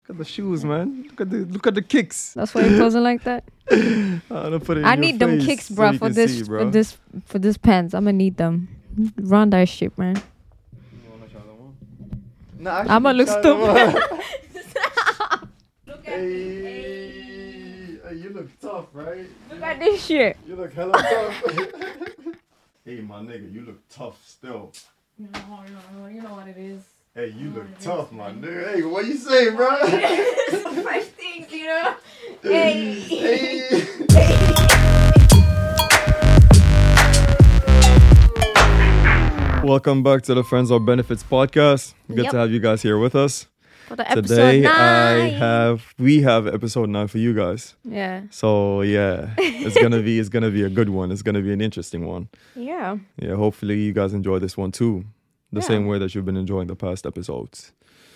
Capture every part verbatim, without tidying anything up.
Look at the shoes, man. Look at the look at the kicks. That's why you're posing like that. I'm gonna put it in I your need them face kicks, so bro, you for can this see, bro. for this for this pants. I'm gonna need them. Run that shit, man. Nah, I'm gonna look stupid. Look at Hey, me. Hey. hey, you look tough, right? Look at this shit. You look hella tough. Hey, my nigga, you look tough still. No, no, you know what it is. Hey, you Oh, look it tough, is, my man. nigga. Hey, what you say, bro? Fresh things, you know. Hey. Hey. Welcome back to the Friends or Benefits podcast. Good Yep. to have you guys here with us. For the episode Today nine. I have we have episode nine for you guys. Yeah. So yeah, it's gonna be it's gonna be a good one. It's gonna be an interesting one. Yeah. Yeah, hopefully you guys enjoy this one too. The Yeah. same way that you've been enjoying the past episodes.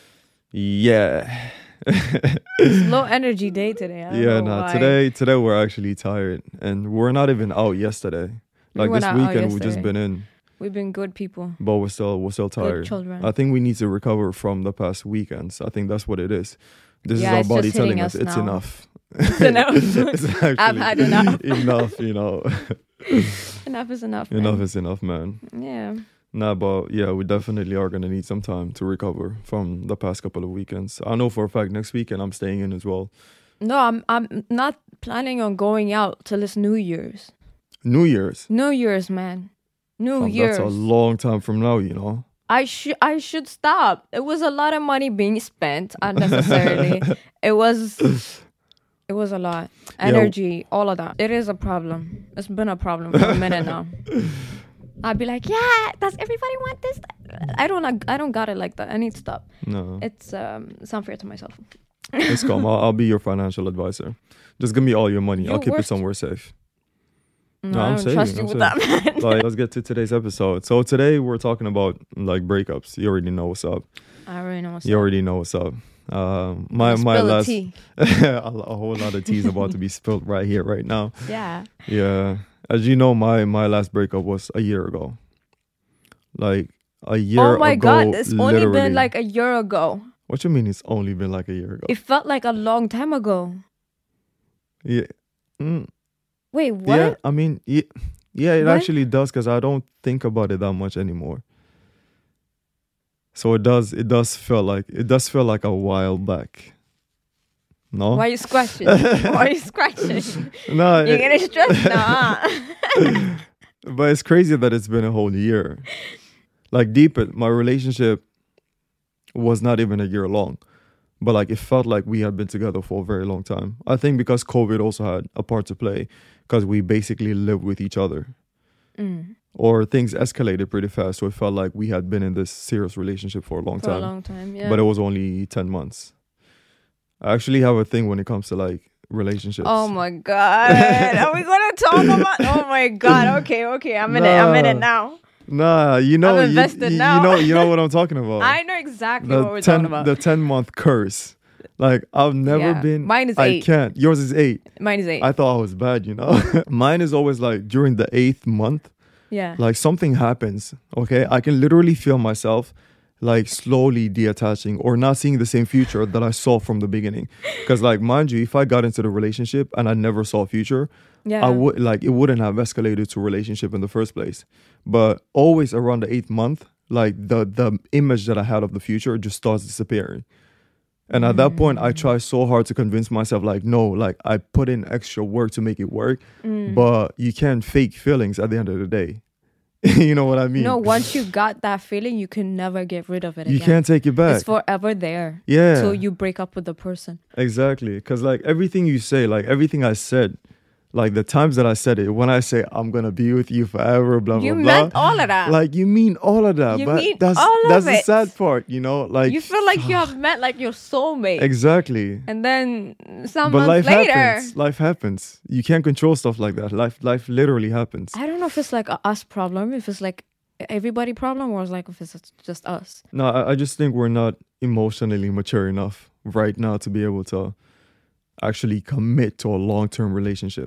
Yeah. It's low energy day today. I don't Yeah, know nah, why. today today we're actually tired and we're not even out yesterday. We Like were this not out weekend we've just yesterday. been in, We've been good people. but we're still we're still Good tired. children. I think we need to recover from the past weekends. I think that's what it is. This Yeah, is our it's body just hitting telling us, us it's now. enough. It's enough. It's actually I've had enough. enough, you know. Enough is enough. Man. Enough is enough, man. Yeah. Nah, but yeah, we definitely are gonna need some time to recover from the past couple of weekends. I know for a fact next weekend I'm staying in as well. No, I'm I'm not planning on going out till it's New Year's. New Year's. New Year's, man. New Fam, Year's. That's a long time from now, you know. I should I should stop. It was a lot of money being spent unnecessarily. It was it was a lot. Energy, all of that. It is a problem. It's been a problem for a minute now. I'd be like, yeah, does everybody want this? I don't I don't got it like that. I need to stop. No, It's um it's unfair to myself. it's calm. I'll, I'll be your financial advisor. Just give me all your money. You're I'll keep it worth- somewhere safe. No, I'm I don't saying, trust you I'm with saying. that, man. Like, let's get to today's episode. So today we're talking about like breakups. You already know what's up. I already know what's You up. already know what's up. Um, my my Spill the last tea. a, a whole lot of tea is about to be spilled right here, right now. Yeah. Yeah, as you know, my my last breakup was a year ago. Like a year. Oh my ago, god, it's only literally. been like a year ago. What you mean? It's only been like a year ago? It felt like a long time ago. Yeah. Mm, Wait, what? Yeah. I mean, yeah, yeah it What? actually does because I don't think about it that much anymore. So it does. It does feel like it does feel like a while back. No. Why are you scratching? Why are you scratching? No. You're it- getting stressed now. But it's crazy that it's been a whole year. Like deep it, my relationship was not even a year long. But like it felt like we had been together for a very long time. I think because COVID also had a part to play because we basically lived with each other. Mm, Or things escalated pretty fast. So it felt like we had been in this serious relationship for a long for time. a long time, yeah. But it was only ten months. I actually have a thing when it comes to like relationships. Oh my god. Are we gonna talk about oh my god, okay, okay. I'm in it. I'm in it now. Nah, you know, I'm you, invested you, now. you know, you know what I'm talking about. I know exactly the what we're ten, talking about. the ten month curse. Like I've never Yeah. been. Mine is I eight. can't. Yours is eight. Mine is eight. I thought I was bad. You know, mine is always like during the eighth month. yeah. Like something happens. Okay, I can literally feel myself like slowly detaching or not seeing the same future that I saw from the beginning. Because like mind you, if I got into the relationship and I never saw a future, yeah. I would like it wouldn't have escalated to a relationship in the first place. But always around the eighth month, like the the image that I had of the future just starts disappearing. And at that point, I try so hard to convince myself, like, no, like I put in extra work to make it work, Mm. but you can't fake feelings at the end of the day. You know what I mean? No, once you got that feeling, you can never get rid of it you again. can't take it back. It's forever there. Yeah. Till you break up with the person. Exactly. Because like everything you say, like everything I said, like the times that I said it, when I say I'm going to be with you forever, blah, You blah, blah. meant all of that. Like you mean all of that. You but mean that's, all of that's the it. sad part, you know? Like you feel like you have met like your soulmate. Exactly. And then some But life months later. happens. Life happens. You can't control stuff like that. Life life literally happens. I don't know if it's like a us problem, if it's like everybody problem, or it's like if it's just us. No, I, I just think we're not emotionally mature enough right now to be able to actually commit to a long-term relationship.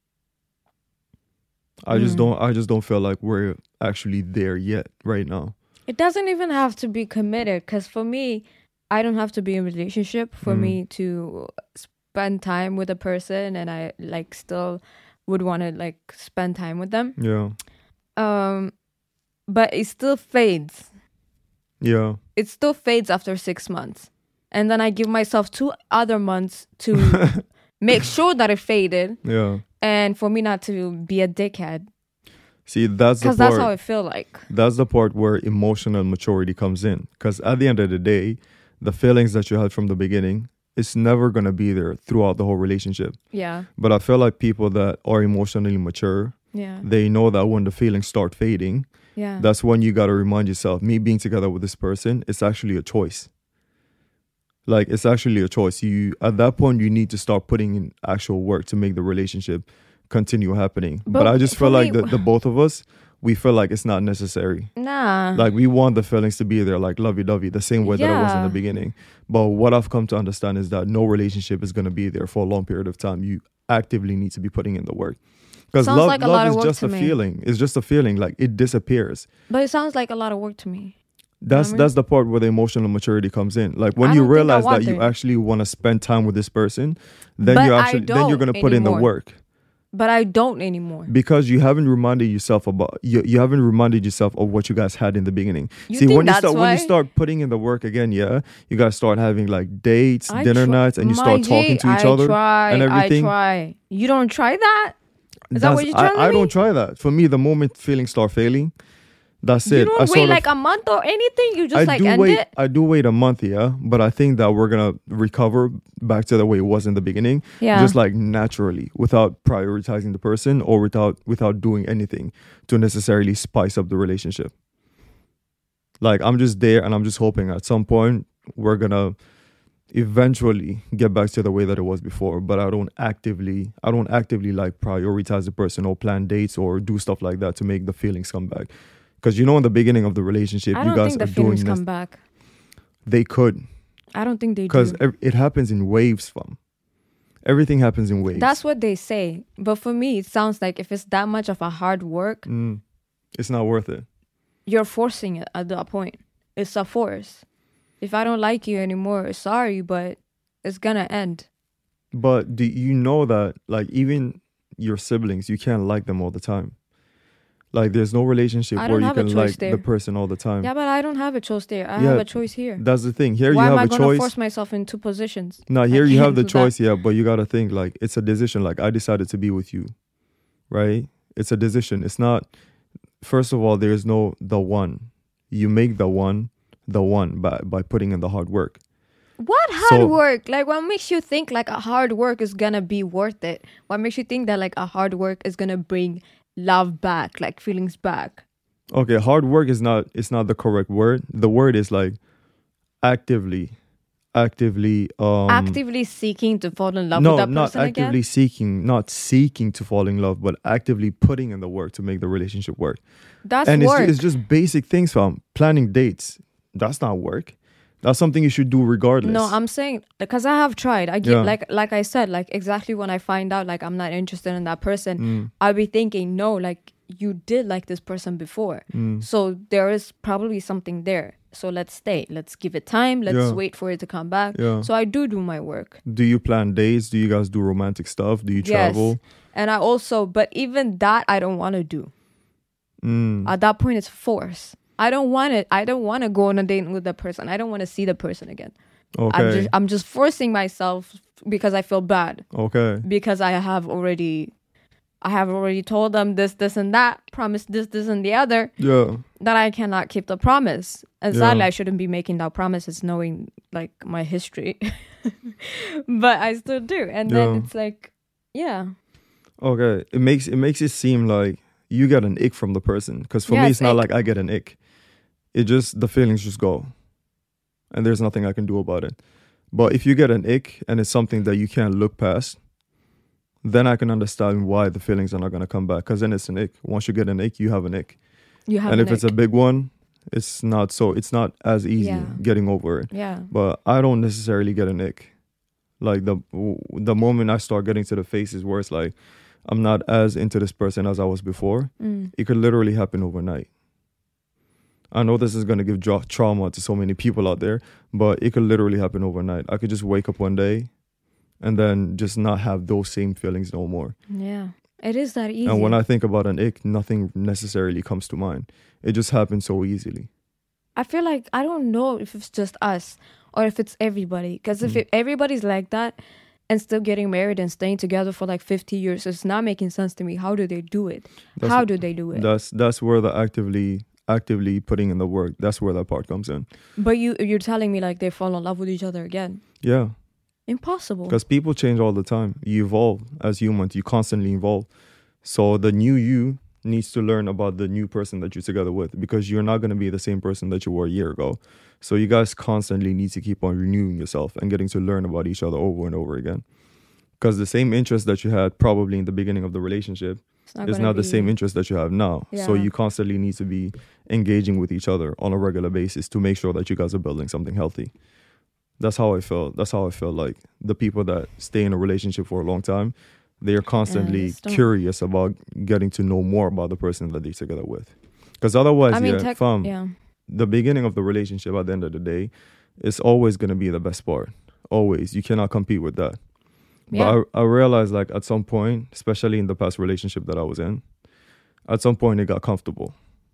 I just Mm. don't I just don't feel like we're actually there yet right now. It doesn't even have to be committed, because for me, I don't have to be in a relationship for Mm. me to spend time with a person, and I like still would want to like spend time with them. Yeah. Um, but it still fades. Yeah. It still fades after six months, and then I give myself two other months to make sure that it faded, Yeah. and for me not to be a dickhead, See, that's the because part. that's how I feel like. That's the part where emotional maturity comes in. Because at the end of the day, the feelings that you had from the beginning, it's never going to be there throughout the whole relationship. Yeah, But I feel like people that are emotionally mature, yeah, they know that when the feelings start fading, yeah. that's when you got to remind yourself, me being together with this person, it's actually a choice. Like, it's actually a choice. You at that point, you need to start putting in actual work to make the relationship continue happening. But, But I just for feel like me- the, the both of us, we feel like it's not necessary. Nah. Like, we want the feelings to be there, like lovey-dovey, the same way that it was in Yeah. the beginning. But what I've come to understand is that no relationship is going to be there for a long period of time. You actively need to be putting in the work. Because Sounds love, like a love lot of is work just to a me. feeling. It's just a feeling. Like, it disappears. But it sounds like a lot of work to me. That's I mean- that's the part where the emotional maturity comes in. Like, when I you don't think I realize that want you it. actually want to spend time with this person, then But you I actually then you're don't going to put in the anymore. work. But I don't anymore. Because you haven't reminded yourself about you, you haven't reminded yourself of what you guys had in the beginning. You See, think when you that's start when why? you start putting in the work again, yeah, you guys start having like dates, I dinner try- nights, and you My start talking G, to each I other try, and everything. I try. You don't try that? Is that That's- what you're trying to I, I me? don't try that. For me, the moment feelings start failing, that's You it. don't I wait sort of- like a month or anything. You just I like do end wait. it. I do wait a month, yeah, but I think that we're gonna recover back to the way it was in the beginning, Yeah. just like naturally, without prioritizing the person or without without doing anything to necessarily spice up the relationship. Like, I'm just there, and I'm just hoping at some point we're gonna eventually get back to the way that it was before. But I don't actively, I don't actively like prioritize the person or plan dates or do stuff like that to make the feelings come back. Because you know, in the beginning of the relationship, I you don't guys think the are doing feelings this. come back. They could, I don't think they because do. it happens in waves, fam. Everything happens in waves. That's what they say. But for me, it sounds like if it's that much of a hard work, Mm, it's not worth it. you're forcing it at that point. It's a force. If I don't like you anymore, sorry, but it's gonna end. But do you know that, like, even your siblings, you can't like them all the time. Like, there's no relationship I where don't you have a can choice like there. the person all the time. Yeah, but I don't have a choice there. I Yeah, have a choice here. That's the thing. Here Why you am I have a gonna choice. force myself in two positions? No, I here you have can't the do that. choice, yeah, but you gotta think, like, it's a decision. Like, I decided to be with you, right? It's a decision. It's not. First of all, there's no the one. You make the one, the one by by putting in the hard work. What hard So- work? Like, what makes you think like a hard work is gonna be worth it? What makes you think that like a hard work is gonna bring love back, like feelings back? Okay, hard work is not. It's not the correct word. The word is like actively, actively. Um, Actively seeking to fall in love no, with that not person actively again? seeking, not seeking to fall in love, but actively putting in the work to make the relationship work. That's and it's, work. ju- it's just basic things, fam. Planning dates. That's not work. That's something you should do regardless. No, I'm saying because I have tried. I give Yeah. like like I said, like exactly when I find out like I'm not interested in that person, Mm, I'll be thinking, no, like you did like this person before. mm. So there is probably something there. So let's stay. Let's give it time. Let's Yeah. wait for it to come back. Yeah. So I do do my work. Do you plan dates? Do you guys do romantic stuff? Do you travel? Yes. And I also, but even that I don't want to do. Mm. At that point, it's force. I don't want it. I don't want to go on a date with the person. I don't want to see the person again. Okay. I'm just, I'm just forcing myself because I feel bad. okay. Because I have already, I have already told them this, this, and that. Promised this, this, and the other. Yeah. That I cannot keep the promise. And Yeah. sadly, I shouldn't be making that promises knowing like my history. But I still do. And Yeah. then it's like, yeah. Okay. It makes it makes it seem like you get an ick from the person. Because for me, Yes, it's not ick. like I get an ick. It just the feelings just go, and there's nothing I can do about it. But if you get an ick and it's something that you can't look past, then I can understand why the feelings are not gonna come back. Because then it's an ick. Once you get an ick, you have an ick. You have and an if it's a ick. big one, it's not so. It's not as easy Yeah. getting over it. Yeah. But I don't necessarily get an ick. Like the the moment I start getting to the phases where it's like I'm not as into this person as I was before, Mm. it could literally happen overnight. I know this is going to give dra- trauma to so many people out there, but it could literally happen overnight. I could just wake up one day and then just not have those same feelings no more. Yeah, it is that easy. And when I think about an ick, nothing necessarily comes to mind. It just happens so easily. I feel like, I don't know if it's just us or if it's everybody. Because if Mm. it, everybody's like that and still getting married and staying together for like fifty years, it's not making sense to me. How do they do it? That's- How do they do it? That's that's where the actively actively putting in the work, that's where that part comes in. But you, you're telling me like they fall in love with each other again. Yeah. Impossible. Because people change all the time. You evolve as humans. You constantly evolve. So the new you needs to learn about the new person that you're together with, because you're not going to be the same person that you were a year ago. So you guys constantly need to keep on renewing yourself and getting to learn about each other over and over again. Because the same interest that you had probably in the beginning of the relationship It's not is gonna not the be- same interest that you have now. So Yeah. you constantly need to be engaging with each other on a regular basis to make sure that you guys are building something healthy. That's how I feel. That's how I feel like the people that stay in a relationship for a long time, they are constantly just don't- curious about getting to know more about the person that they're together with. Because otherwise, I mean, yeah, tech- fam, yeah. the beginning of the relationship at the end of the day is always going to be the best part. Always. You cannot compete with that. Yeah. But I, I realized, like, at some point, especially in the past relationship that I was in, at some point it got comfortable.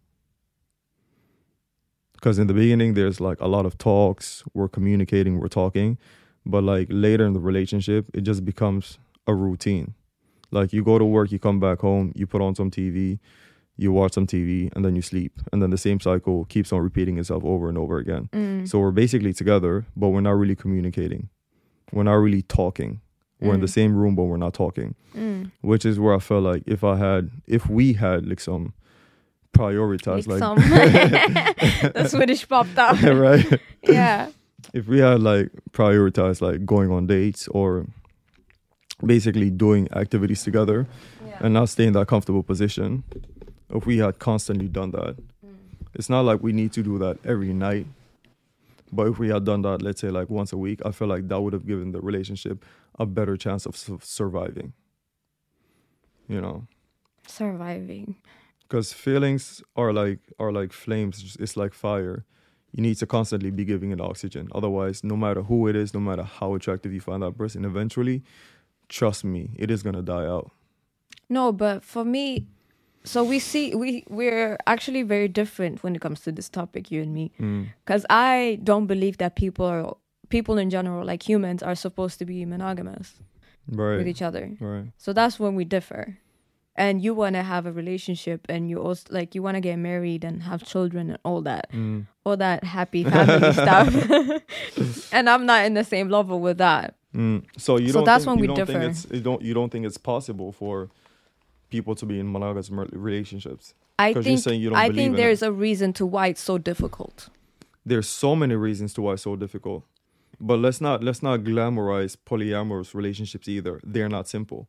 Because in the beginning, there's like a lot of talks, we're communicating, we're talking. But like later in the relationship, it just becomes a routine. Like you go to work, you come back home, you put on some T V, you watch some T V, and then you sleep. And then the same cycle keeps on repeating itself over and over again. Mm. So we're basically together, but we're not really communicating. We're not really talking. We're in the Mm. same room, but we're not talking. Mm. Which is where I felt like if I had, if we had like some prioritized, Like like, some the Swedish popped up. right? Yeah. If we had like prioritized like going on dates or basically doing activities together Yeah. and not stay in that comfortable position, if we had constantly done that, Mm. it's not like we need to do that every night. But if we had done that, let's say like once a week, I feel like that would have given the relationship a better chance of su- surviving. You know, Surviving. because feelings are like are like flames. It's like fire. You need to constantly be giving it oxygen. Otherwise, no matter who it is, no matter how attractive you find that person, eventually, trust me, it is gonna die out. No, but for me, so we see we we're actually very different when it comes to this topic, you and me, Mm. because I don't believe that people are people in general, like humans, are supposed to be monogamous with Right. each other. Right. So that's when we differ. And you want to have a relationship, and you also like you want to get married and have children and all that, Mm. all that happy family stuff. And I'm not in the same level with that. Mm. So you So don't. that's think, when you we don't differ. Think it's, you don't. You don't think it's possible for people to be in monogamous mer- relationships? I 'Cause you're think saying you don't I believe think in there's it. a reason to why it's so difficult. There's so many reasons to why it's so difficult, but let's not let's not glamorize polyamorous relationships either. They're not simple.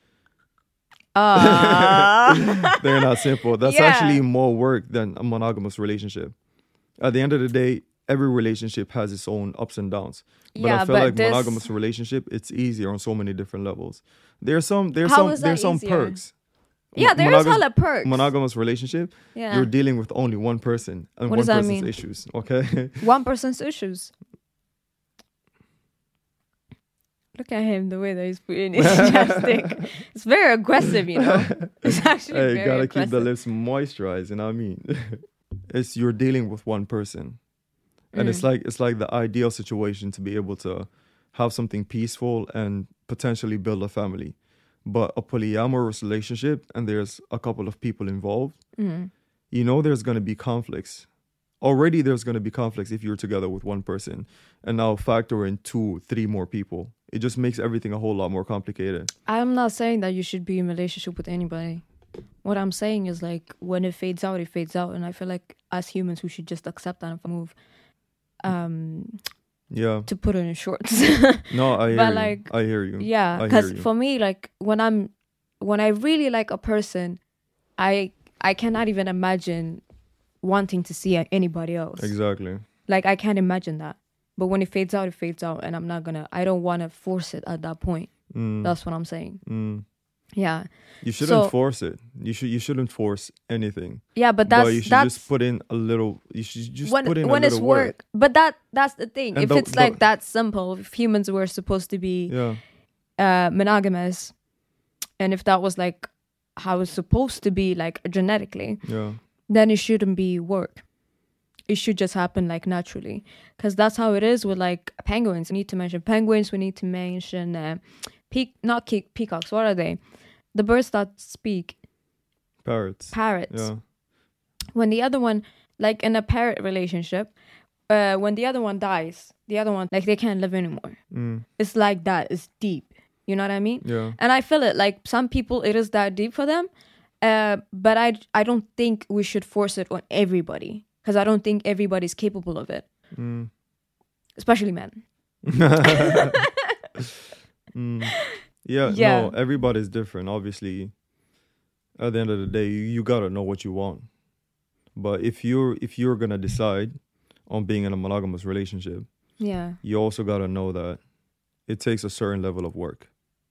Uh, They're not simple. That's Yeah. actually more work than a monogamous relationship. At the end of the day, every relationship has its own ups and downs. But Yeah, I feel but like this- monogamous relationship, it's easier on so many different levels. There's some there's How some is that there's some easier? perks. yeah, Mo- there is monogamous- hella perks. Monogamous relationship, yeah, you're dealing with only one person and What one does that person's mean? issues. Okay. one person's issues. Look at him, the way that he's putting his chapstick. It's very aggressive, you know. It's actually Hey, very gotta aggressive. keep the lips moisturized, you know what I mean? It's you're dealing with one person. And it's Mm. like it's like the ideal situation to be able to have something peaceful and potentially build a family. But a polyamorous relationship and there's a couple of people involved, Mm. you know there's gonna be conflicts. Already there's gonna be conflicts if you're together with one person. And now factor in two, three more people. It just makes everything a whole lot more complicated. I'm not saying that you should be in a relationship with anybody. What I'm saying is like when it fades out, it fades out, and I feel like as humans we should just accept that and move. Um, Yeah. to put it in shorts. No, I hear But, you. like, I hear you. Yeah, I because hear you. for me, like when I'm when I really like a person, I I cannot even imagine wanting to see anybody else. Exactly. Like I can't imagine that. But when it fades out, it fades out, and I'm not gonna. I don't want to force it at that point. Mm. That's what I'm saying. Mm. Yeah. You shouldn't So- force it. You should you shouldn't force anything. Yeah, but that's but you should that's just put in a little. You should just when put in when a it's little work. But that that's the thing. And if the- it's the- like that simple, if humans were supposed to be Yeah. uh, monogamous, and if that was like how it's supposed to be, like genetically, Yeah. then it shouldn't be work. It should just happen like naturally, because that's how it is with like penguins. We need to mention penguins. We need to mention uh, pe- not ke- peacocks. What are they? The birds that speak. Parrots. Parrots. Yeah. When the other one, like in a parrot relationship, uh, when the other one dies, the other one, like they can't live anymore. Mm. It's like that. It's deep. You know what I mean? Yeah. And I feel it. Like some people, it is that deep for them. Uh, but I, I don't think we should force it on everybody, because I don't think everybody's capable of it, Mm. especially men. Mm. Yeah, Yeah. no, everybody's different. Obviously, at the end of the day, you, you gotta know what you want. But if you're if you're gonna decide on being in a monogamous relationship, Yeah, you also gotta know that it takes a certain level of work.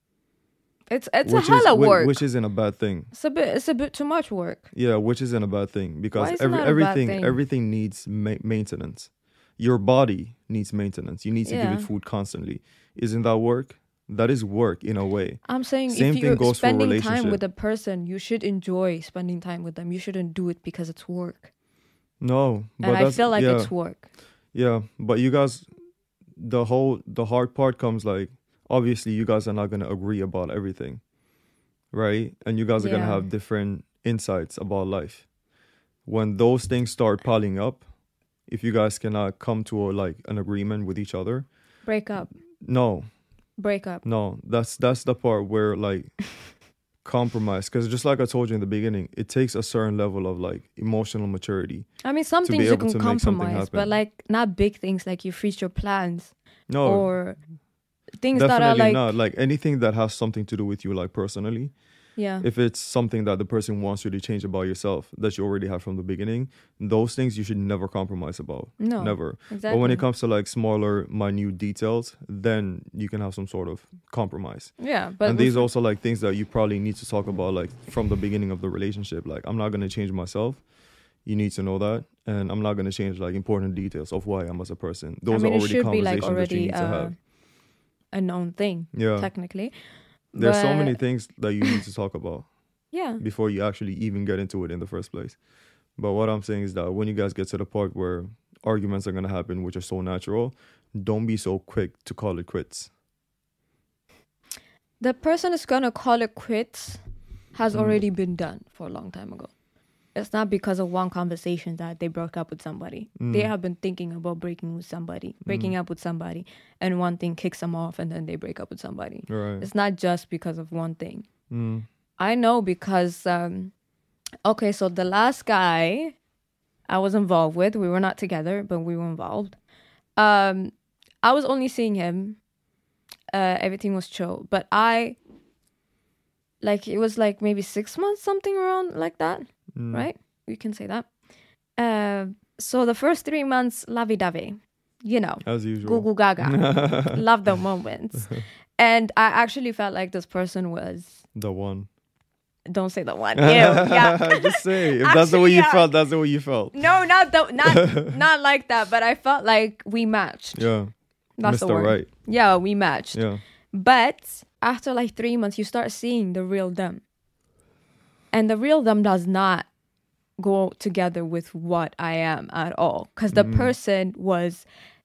it's it's which a hella is, whi- work. Which isn't a bad thing. It's a bit it's a bit too much work. Yeah, which isn't a bad thing because Why is it every, not a bad everything thing? everything needs ma- maintenance. Your body needs maintenance. You need to give Yeah. it food constantly. Isn't that work? That is work in a way. I'm saying Same if thing you're goes for a spending time relationship. with a person, you should enjoy spending time with them. You shouldn't do it because it's work. No, but And I that's, feel like yeah, it's work. yeah. But you guys, the whole the hard part comes like obviously you guys are not gonna agree about everything, right? And you guys are gonna Yeah. have different insights about life. When those things start piling up, if you guys cannot come to a, like an agreement with each other, Break up. no, Break up. no, that's that's the part where like compromise. Because just like I told you in the beginning, it takes a certain level of like emotional maturity. I mean, some To be things you able can to make something compromise, but happen. like not big things like you freeze your plans No, or things that are definitely like, not. Like anything that has something to do with you, like personally. yeah, If it's something that the person wants you to change about yourself that you already have from the beginning, those things you should never compromise about. no, Never. exactly. But when it comes to like smaller, minute details, then you can have some sort of compromise. yeah, but and with- these also like things that you probably need to talk about like from the beginning of the relationship. Like I'm not gonna change myself. You need to know that, and I'm not gonna change like important details of who I am as a person. Those I mean, are it already should be conversations like that you already need to uh, have. a known thing, Yeah, technically. there's so But- many things that you need to talk about Yeah, before you actually even get into it in the first place. But what I'm saying is that when you guys get to the part where arguments are gonna happen, which are so natural, don't be so quick to call it quits. the person is gonna call it quits has Mm. already been done for a long time ago. It's not because of one conversation that they broke up with somebody. They Mm. have been thinking about breaking with somebody, breaking up with somebody, and one thing kicks them off, and then they break up with somebody. Right. It's not just because of one thing. Mm. I know because, um, okay, so the last guy I was involved with, we were not together, but we were involved. Um, I was only seeing him. Uh, everything was chill, but I, like, it was like maybe six months, something around like that, Mm. right? We can say that. Uh, so the first three months, lovey-dovey, you know, As usual. goo goo gaga, love the moments. And I actually felt like this person was, The one. don't say the one. Ew, yeah. Just say. If that's the way Actually, you yeah. felt, that's the way you felt. No, not the, not not like that. But I felt like we matched. Yeah. That's the Mister word. Right. Yeah, we matched. Yeah. But after like three months, you start seeing the real them, and the real them does not go together with what I am at all. Because the Mm. person was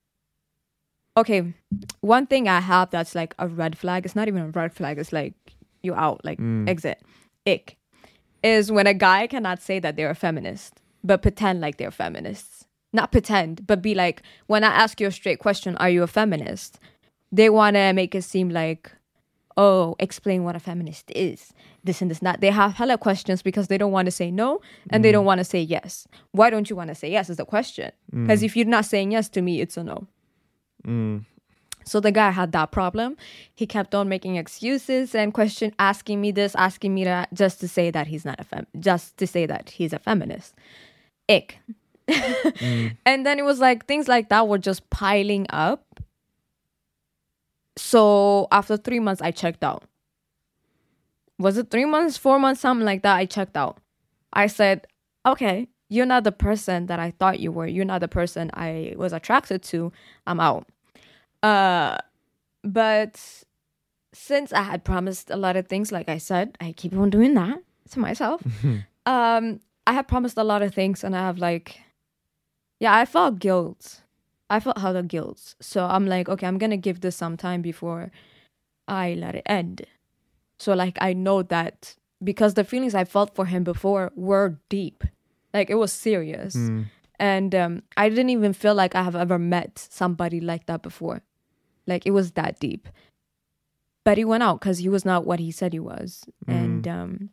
okay. One thing I have that's like a red flag. It's not even a red flag. It's like you out, like Mm. exit. Ick is when a guy cannot say that they're a feminist, but pretend like they're feminists. Not pretend, but be like, when I ask you a straight question, are you a feminist? They want to make it seem like, oh, explain what a feminist is. This and this, and that. They have hella questions because they don't want to say no and they don't want to say yes. Why don't you want to say yes is the question. Because if you're not saying yes to me, it's a no. Mm. So the guy had that problem. He kept on making excuses and question asking me this, asking me that, just to say that he's not a fem, just to say that he's a feminist. Ick. Mm. And then it was like things like that were just piling up. So after three months, I checked out. was it three months, four months, something like that, I checked out. I said, okay, you're not the person that I thought you were. You're not the person I was attracted to. I'm out. Uh, but since I had promised a lot of things, like I said, I keep on doing that to myself. um, I had promised a lot of things, and I have like, yeah, I felt guilt. I felt hella guilt. So I'm like, okay, I'm gonna give this some time before I let it end. So like, I know that because the feelings I felt for him before were deep, like it was serious, Mm. and um, I didn't even feel like I have ever met somebody like that before. Like it was that deep. But he went out because he was not what he said he was, Mm. and um,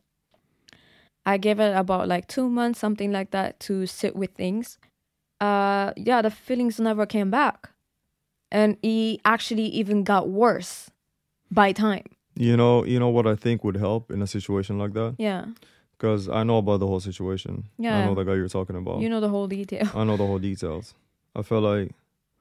I gave it about like two months, something like that, to sit with things. Uh, yeah, the feelings never came back, and he actually even got worse by time. You know, you know what I think would help in a situation like that? Yeah, Because I know about the whole situation. Yeah. I know the guy you're talking about. you know the whole detail. I know the whole details. I feel like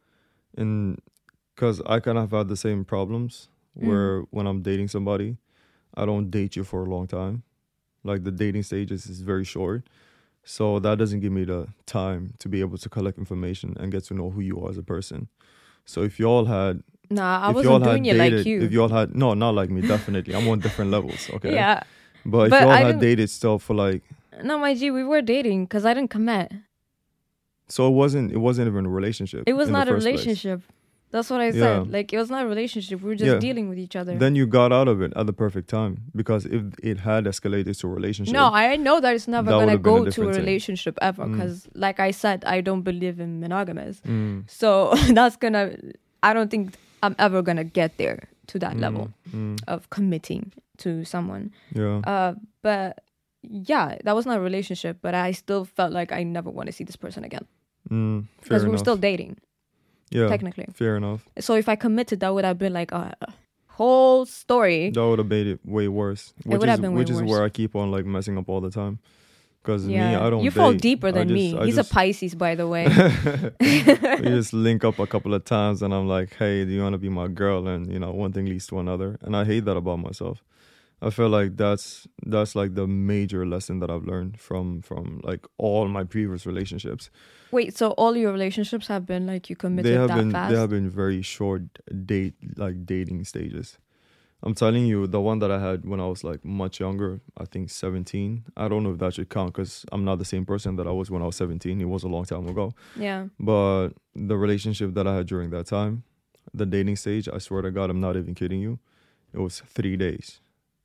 in because I kind of have had the same problems where when I'm dating somebody, I don't date you for a long time. Like the dating stages is very short. So that doesn't give me the time to be able to collect information and get to know who you are as a person. So if you all had Nah, I if you all wasn't had doing it dated, like you. if you all had no, not like me, definitely. I'm on different levels, okay? Yeah, But if But you all I had didn't- dated still for like no, my G, we were dating because I didn't commit. so it wasn't it wasn't even a relationship. It was in the not a first place. relationship. That's what I Yeah. said. Like it was not a relationship. We were just Yeah. dealing with each other. Then you got out of it at the perfect time because if it had escalated to a relationship, No, I know that it's never That gonna would've been a go to a different thing. relationship ever Mm. because, like I said, I don't believe in monogamous. Mm, So that's gonna. I don't think I'm ever gonna get there to that mm, level mm, of committing to someone. yeah. Uh, but yeah, that was not a relationship. But I still felt like I never want to see this person again Mm, fair because we were enough. still dating yeah, technically. fair enough. So if I committed, that would have been like a whole story. That would have made it way worse. Which would is have been way which is worse. where I keep on like messing up all the time. Because me, I don't. you fall date. deeper I than just- me. I He's just- a Pisces, by the way. we just link up a couple of times, and I'm like, "Hey, do you want to be my girl?" And you know, one thing leads to another, and I hate that about myself. I feel like that's that's like the major lesson that I've learned from from like all my previous relationships. Wait, so all your relationships have been like you committed They have that been fast? they have been very short date like dating stages. I'm telling you, the one that I had when I was like much younger, I think seventeen. I don't know if that should count because I'm not the same person that I was when I was seventeen. It was a long time ago. Yeah. But the relationship that I had during that time, the dating stage, I swear to God, I'm not even kidding you. It was three days.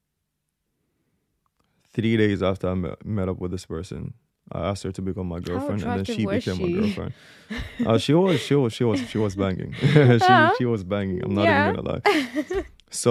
Three days after I met, met up with this person, I asked her to become my girlfriend, and then attractive she was became she? my girlfriend. Uh, she was, she was, she was, she was banging. she, she was banging. I'm not Yeah. even gonna lie.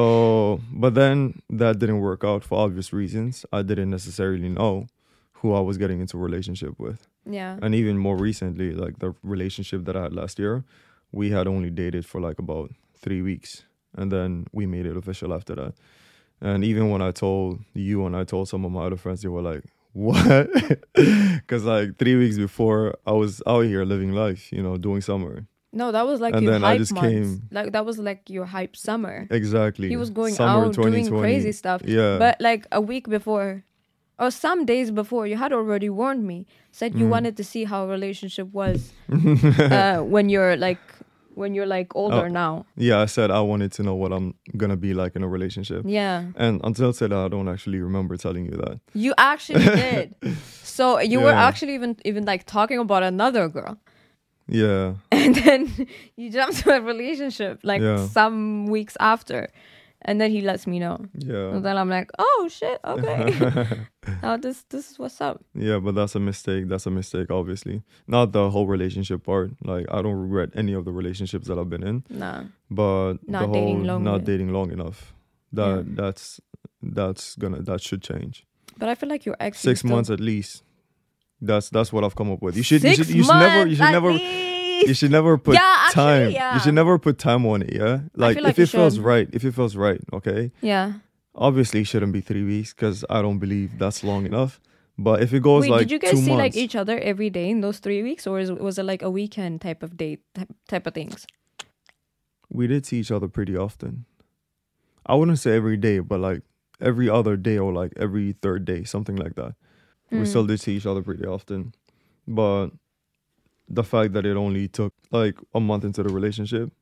So, but then that didn't work out for obvious reasons. I didn't necessarily know who I was getting into a relationship with. Yeah. And even more recently, like the relationship that I had last year, we had only dated for like about three weeks. And then we made it official after that. And even when I told you and I told some of my other friends, they were like, what? Because like three weeks before, I was out here living life, you know, doing summer. No, that was like And your then I hype just months. came- Like that was like your hype summer. Exactly. He was going Summer out doing twenty twenty. crazy stuff. Yeah. But like a week before, or some days before, you had already warned me. Said you Mm. wanted to see how a relationship was uh, when you're like when you're like older Oh. now. Yeah, I said I wanted to know what I'm going to be like in a relationship. Yeah, And until today, I don't actually remember telling you that. you actually did. So you were Yeah. actually even even like talking about another girl, Yeah. and then you jumped to a relationship like Yeah. some weeks after, and then he lets me know. Yeah. And then I'm like, oh shit, okay. Now this this is what's up. Yeah, but that's a mistake. That's a mistake, obviously. Not the whole relationship part. Like, I don't regret any of the relationships that I've been in, Nah. but Not the whole dating long not enough. dating long enough. That Yeah. that's that's gonna that should change. But I feel like your ex Six is still- months at least. That's that's what I've come up with. You should Six you should you should never you months should at never least. you should never put Yeah, actually, time. yeah. You should never put time on it. Yeah, like, feel like if you it feels should. right, if it feels right, okay. Yeah. Obviously, it shouldn't be three weeks because I don't believe that's long enough. But if it goes Wait, like did you guys two see months, like each other every day in those three weeks, or is, was it like a weekend type of date type, type of things? we did see each other pretty often. I wouldn't say every day, but like every other day or like every third day, something like that. Mm. We still did see each other pretty often. But the fact that it only took like a month into the relationship,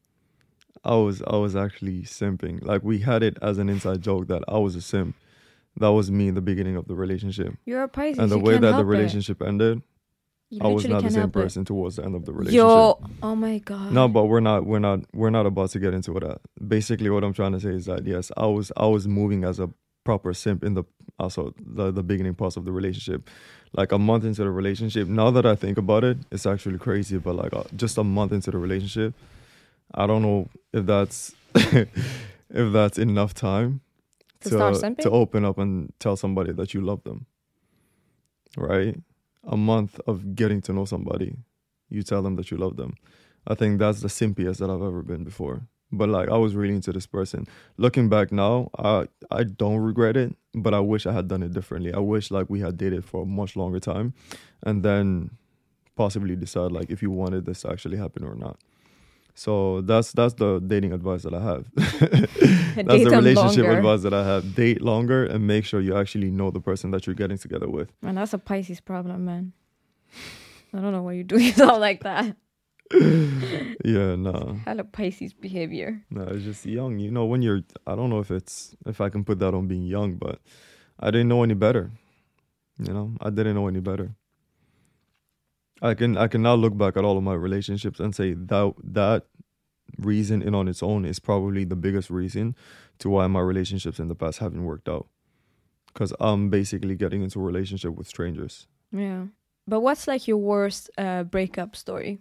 I was I was actually simping. Like we had it as an inside joke that I was a simp. That was me in the beginning of the relationship. You're a Pisces. And the you way can't that the help it. relationship ended, You I was literally not the can't same help it. person towards the end of the relationship. Yo, oh my god. No, but we're not we're not we're not about to get into that. Basically what I'm trying to say is that yes, I was I was moving as a proper simp in the also the, the beginning parts of the relationship. Like a month into the relationship, now that I think about it, it's actually crazy, but like uh, just a month into the relationship, I don't know if that's if that's enough time To to start simping? to open up and tell somebody that you love them. Right? A month of getting to know somebody, you tell them that you love them. I think that's the simpiest that I've ever been before. But like I was really into this person. Looking back now, I I don't regret it, but I wish I had done it differently. I wish like we had dated for a much longer time and then possibly decide like if you wanted this to actually happen or not. So that's that's the dating advice that I have. That's Date the them relationship longer. advice that I have. Date longer and make sure you actually know the person that you're getting together with. Man, that's a Pisces problem, man. I don't know why you do yourself like that. Yeah, no. Hella Pisces behavior. No, it's just young. You know, when you're I don't know if it's if I can put that on being young, but I didn't know any better. You know, I didn't know any better. I can I can now look back at all of my relationships and say that that reason in on its own is probably the biggest reason to why my relationships in the past haven't worked out. Because I'm basically getting into a relationship with strangers. Yeah. But what's like your worst uh, breakup story?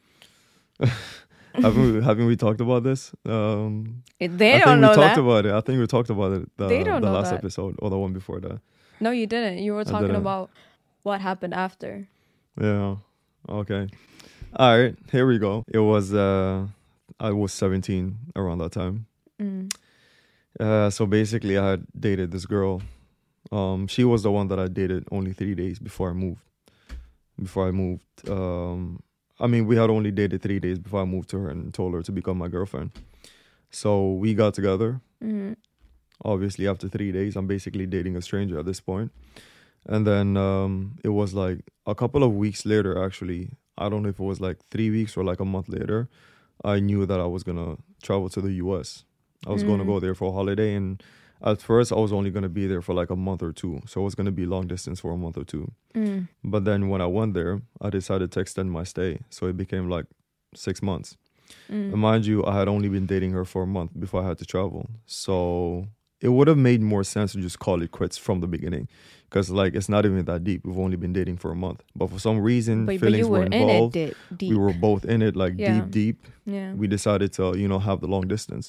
haven't we, haven't we talked about this? Um, It- They I don't think know we talked that. about it. I think we talked about it the, They don't the know last that. episode or the one before that. No, you didn't. You were talking didn't. about what happened after. Yeah. Okay. All right. Here we go. It was uh, I was seventeen around that time. Mm. Uh, so basically, I had dated this girl. Um, she was the one that I dated only three days before I moved. Before I moved, um, I mean, we had only dated three days before I moved to her and told her to become my girlfriend. So we got together. Mm. Obviously, after three days, I'm basically dating a stranger at this point. And then um, it was like a couple of weeks later, actually. I don't know if it was like three weeks or like a month later. I knew that I was going to travel to the U S. I was going to Mm. go there for a holiday. And at first, I was only going to be there for like a month or two. So it was going to be long distance for a month or two. Mm. But then when I went there, I decided to extend my stay. So it became like six months. Mm. And mind you, I had only been dating her for a month before I had to travel. So it would have made more sense to just call it quits from the beginning. Because like it's not even that deep. We've only been dating for a month. But for some reason, But, but feelings you were were in it involved. di- deep. We were both in it, like Yeah. deep, deep. yeah. We decided to, you know, have the long distance.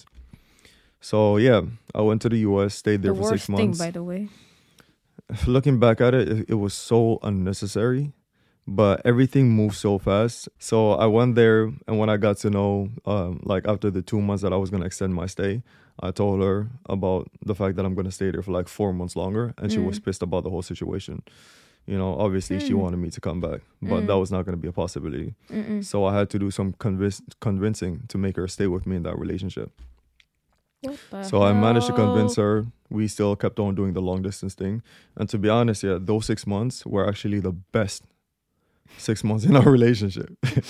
So yeah, I went to the U S, stayed there the for worst six months. thing, by the way. Looking back at it, it, it was so unnecessary, but everything moved so fast. So I went there, and when I got to know, um, like after the two months that I was gonna extend my stay, I told her about the fact that I'm gonna stay there for like four months longer, and she was Mm. pissed about the whole situation. You know, obviously she Mm. wanted me to come back, but Mm. that was not gonna be a possibility. Mm-mm. So I had to do some convince- convincing to make her stay with me in that relationship. What the So I managed to convince hell? her. We still kept on doing the long distance thing. And to be honest, yeah, those six months were actually the best six months in our relationship.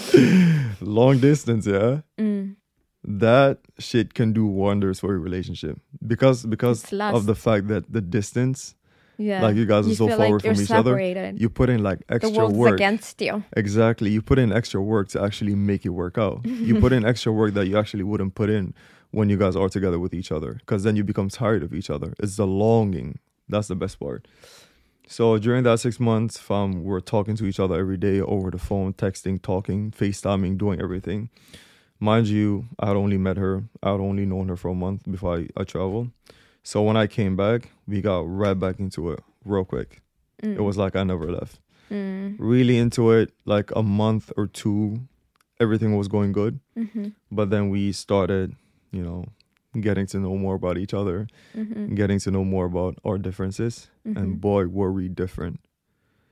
Long distance, yeah. Mm. That shit can do wonders for your relationship. Because because It's of last. the fact that the distance, Yeah. like you guys are you so feel far away like you're from each other, separated. you put in like The extra world's work. against you. Exactly. You put in extra work to actually make it work out. You put in extra work that you actually wouldn't put in when you guys are together with each other, because then you become tired of each other. It's the longing. That's the best part. So during that six months, fam, we're talking to each other every day over the phone, texting, talking, FaceTiming, doing everything. Mind you, I had only met her. I had only known her for a month before I, I traveled. So when I came back, we got right back into it real quick. Mm. It was like I never left. Mm. Really into it, like a month or two, everything was going good. Mm-hmm. But then we started, you know, getting to know more about each other, Mm-hmm. getting to know more about our differences. Mm-hmm. And boy, were we different.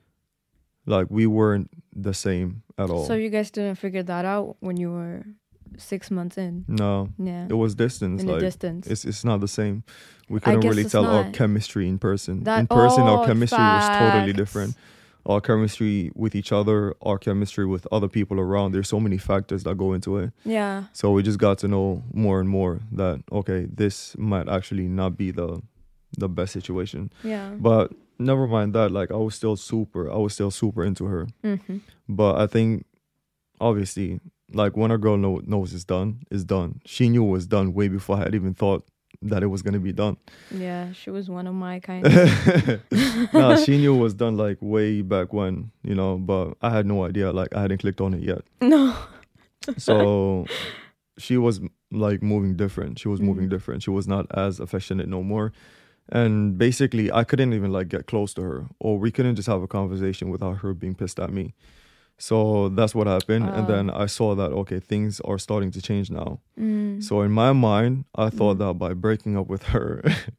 Like we weren't the same at all. So you guys didn't figure that out when you were six months in. No, Yeah. it was distance. In like the distance. it's it's not the same. We couldn't guess really it's tell our not. chemistry in person. That- in person, oh, our chemistry was totally facts. different. Our chemistry with each other, our chemistry with other people around. There's so many factors that go into it. Yeah. So we just got to know more and more that okay, this might actually not be the the best situation. Yeah. But never mind that. Like I was still super. I was still super into her. Mm-hmm. But I think obviously, like when a girl know, knows it's done, it's done. She knew it was done way before I had even thought that it was gonna be done. Yeah, she was one of my kind. No, she knew it was done like way back when, you know, but I had no idea. Like I hadn't clicked on it yet. No. So she was like moving different. She was moving Mhm. different. She was not as affectionate no more. And basically I couldn't even like get close to her, or we couldn't just have a conversation without her being pissed at me. So that's what happened. And Oh. then I saw that, okay, things are starting to change now. Mm. So in my mind, I thought Mm. that by breaking up with her,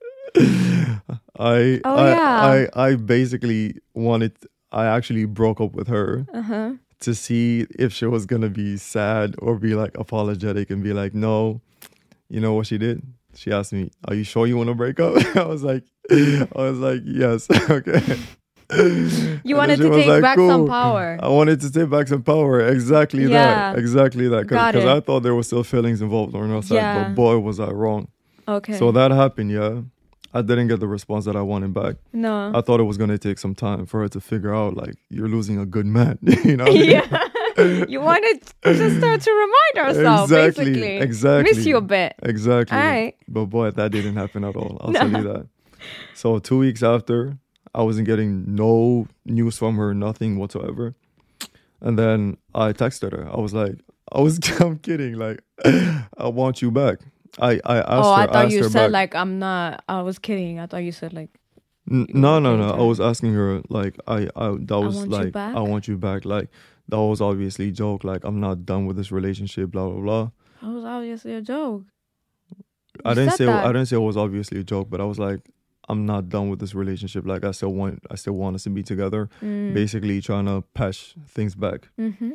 I, Oh, I, yeah. I, I basically wanted, I actually broke up with her Uh-huh. to see if she was going to be sad or be like apologetic and be like, no, you know what she did? She asked me, are you sure you want to break up? I was like, I was like, yes. Okay. You wanted to take back some power. I wanted to take back some power. Exactly Yeah. that. Exactly that. Got Because it. I thought there were still feelings involved on her side. Yeah. But boy, was I wrong. Okay. So that happened, yeah. I didn't get the response that I wanted back. No. I thought it was going to take some time for her to figure out, like, you're losing a good man. You know? Yeah. You wanted to start to remind herself, Exactly. basically. Exactly. Miss you a bit. Exactly. All right. But boy, that didn't happen at all. I'll No. tell you that. So two weeks after, I wasn't getting no news from her, nothing whatsoever. And then I texted her. I was like, I was, I'm kidding. Like, I want you back. I, I asked Oh, her. I thought asked you her said back. like I'm not. I was kidding. I thought you said like N- you no, were no, no. kidding I her. was asking her like, I, I that was want you like, back? I want you back. Like, that was obviously a joke. Like, I'm not done with this relationship. Blah blah blah. that was obviously a joke. I You didn't said say that. I didn't say it was obviously a joke, but I was like, I'm not done with this relationship. Like, I still want, I still want us to be together. Mm. Basically, trying to patch things back. Mm-hmm.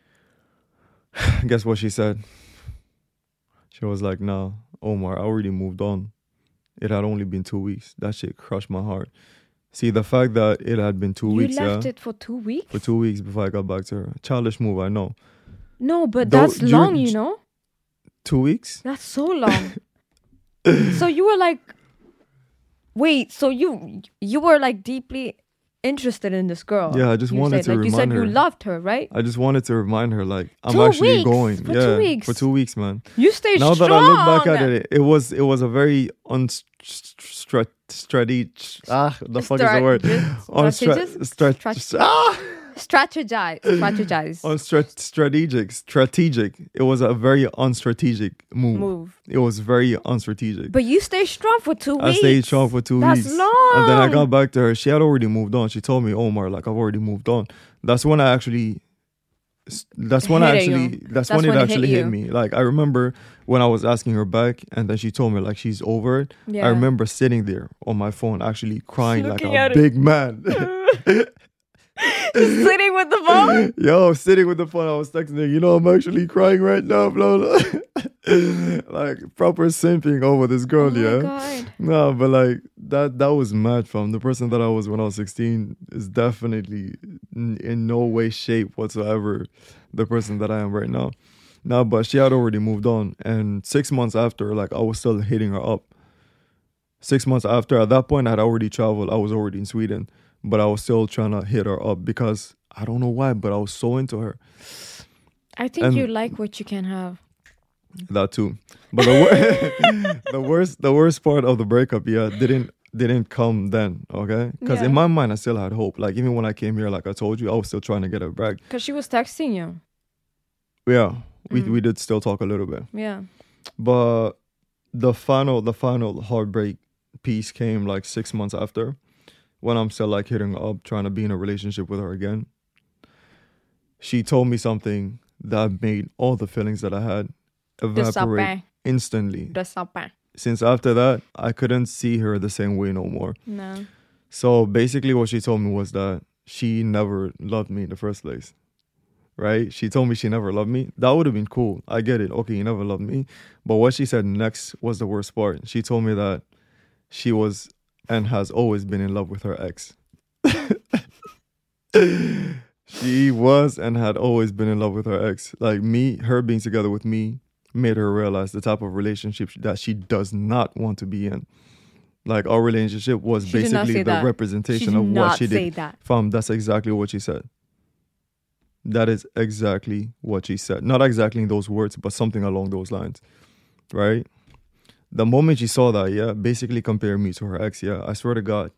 Guess what she said? She was like, nah, Omar, I already moved on. It had only been two weeks. That shit crushed my heart. See, the fact that it had been two You weeks, left yeah, it for two weeks. for two weeks before I got back to her. Childish move, I know. No, but Though that's you- long. You know, Two weeks? that's so long. So you were like, wait. So you you were like deeply interested in this girl. Yeah, I just You wanted said, to like you said remind you her. loved her, right? I just wanted to remind her, like, I'm Two actually weeks? going. For yeah, two weeks? for two weeks, man. You stay Now strong. that I look back at it, it was it was a very unstrategic. Ah, the fuck is the word? Strategist? Unstra- Strat- strat- ah! Strategize. Strategize. Unstra- strategic. Strategic. It was a very unstrategic move. Move. It was very unstrategic. But you stay strong for two I weeks. stayed strong for two That's weeks. long. And then I got back to her. She had already moved on. She told me, Omar, like, I've already moved on. That's when I actually that's when I Hit you. actually that's, That's when it when it hit actually hit you. me. Like, I remember when I was asking her back and then she told me like she's over it. Yeah. I remember sitting there on my phone actually crying like Looking a at it. big man. Just sitting with the phone. Yo, sitting with the phone, I was texting her, you know, I'm actually crying right now, blah, blah. Like, proper simping over this girl, Oh yeah. my God. No, but like, that that was mad from the person that I was when I was sixteen is definitely n- in no way, shape whatsoever the person that I am right now. No, but she had already moved on. And six months after, like, I was still hitting her up. Six months after, at that point, I had already traveled. I was already in Sweden. But I was still trying to hit her up because I don't know why, but I was so into her. I think And- you like what you can have. That too. But the, wor- the worst, the worst part of the breakup, yeah, didn't didn't come then, okay? Because Yeah. in my mind, I still had hope. Like, even when I came here, like I told you, I was still trying to get her back. Because she was texting you. Yeah, we Mm. we did still talk a little bit, Yeah. but the final the final heartbreak piece came like six months after, when I'm still like hitting her up, trying to be in a relationship with her again. She told me something that made all the feelings that I had evaporate Disappoint. instantly. Disappoint. Since after that, I couldn't see her the same way no more. No. So basically what she told me was that she never loved me in the first place. right? She told me she never loved me. That would have been cool. I get it. Okay, you never loved me. But what she said next was the worst part. She told me that she was and has always been in love with her ex. She was and had always been in love with her ex. Like me, her being together with me made her realize the type of relationship that she does not want to be in. Like our relationship was She did not basically say the that. representation She did of what not she say did. that. Fam, that's exactly what she said. That is exactly what she said. Not exactly in those words, but something along those lines. Right? The moment she saw that, yeah, basically compared me to her ex, yeah, I swear to God.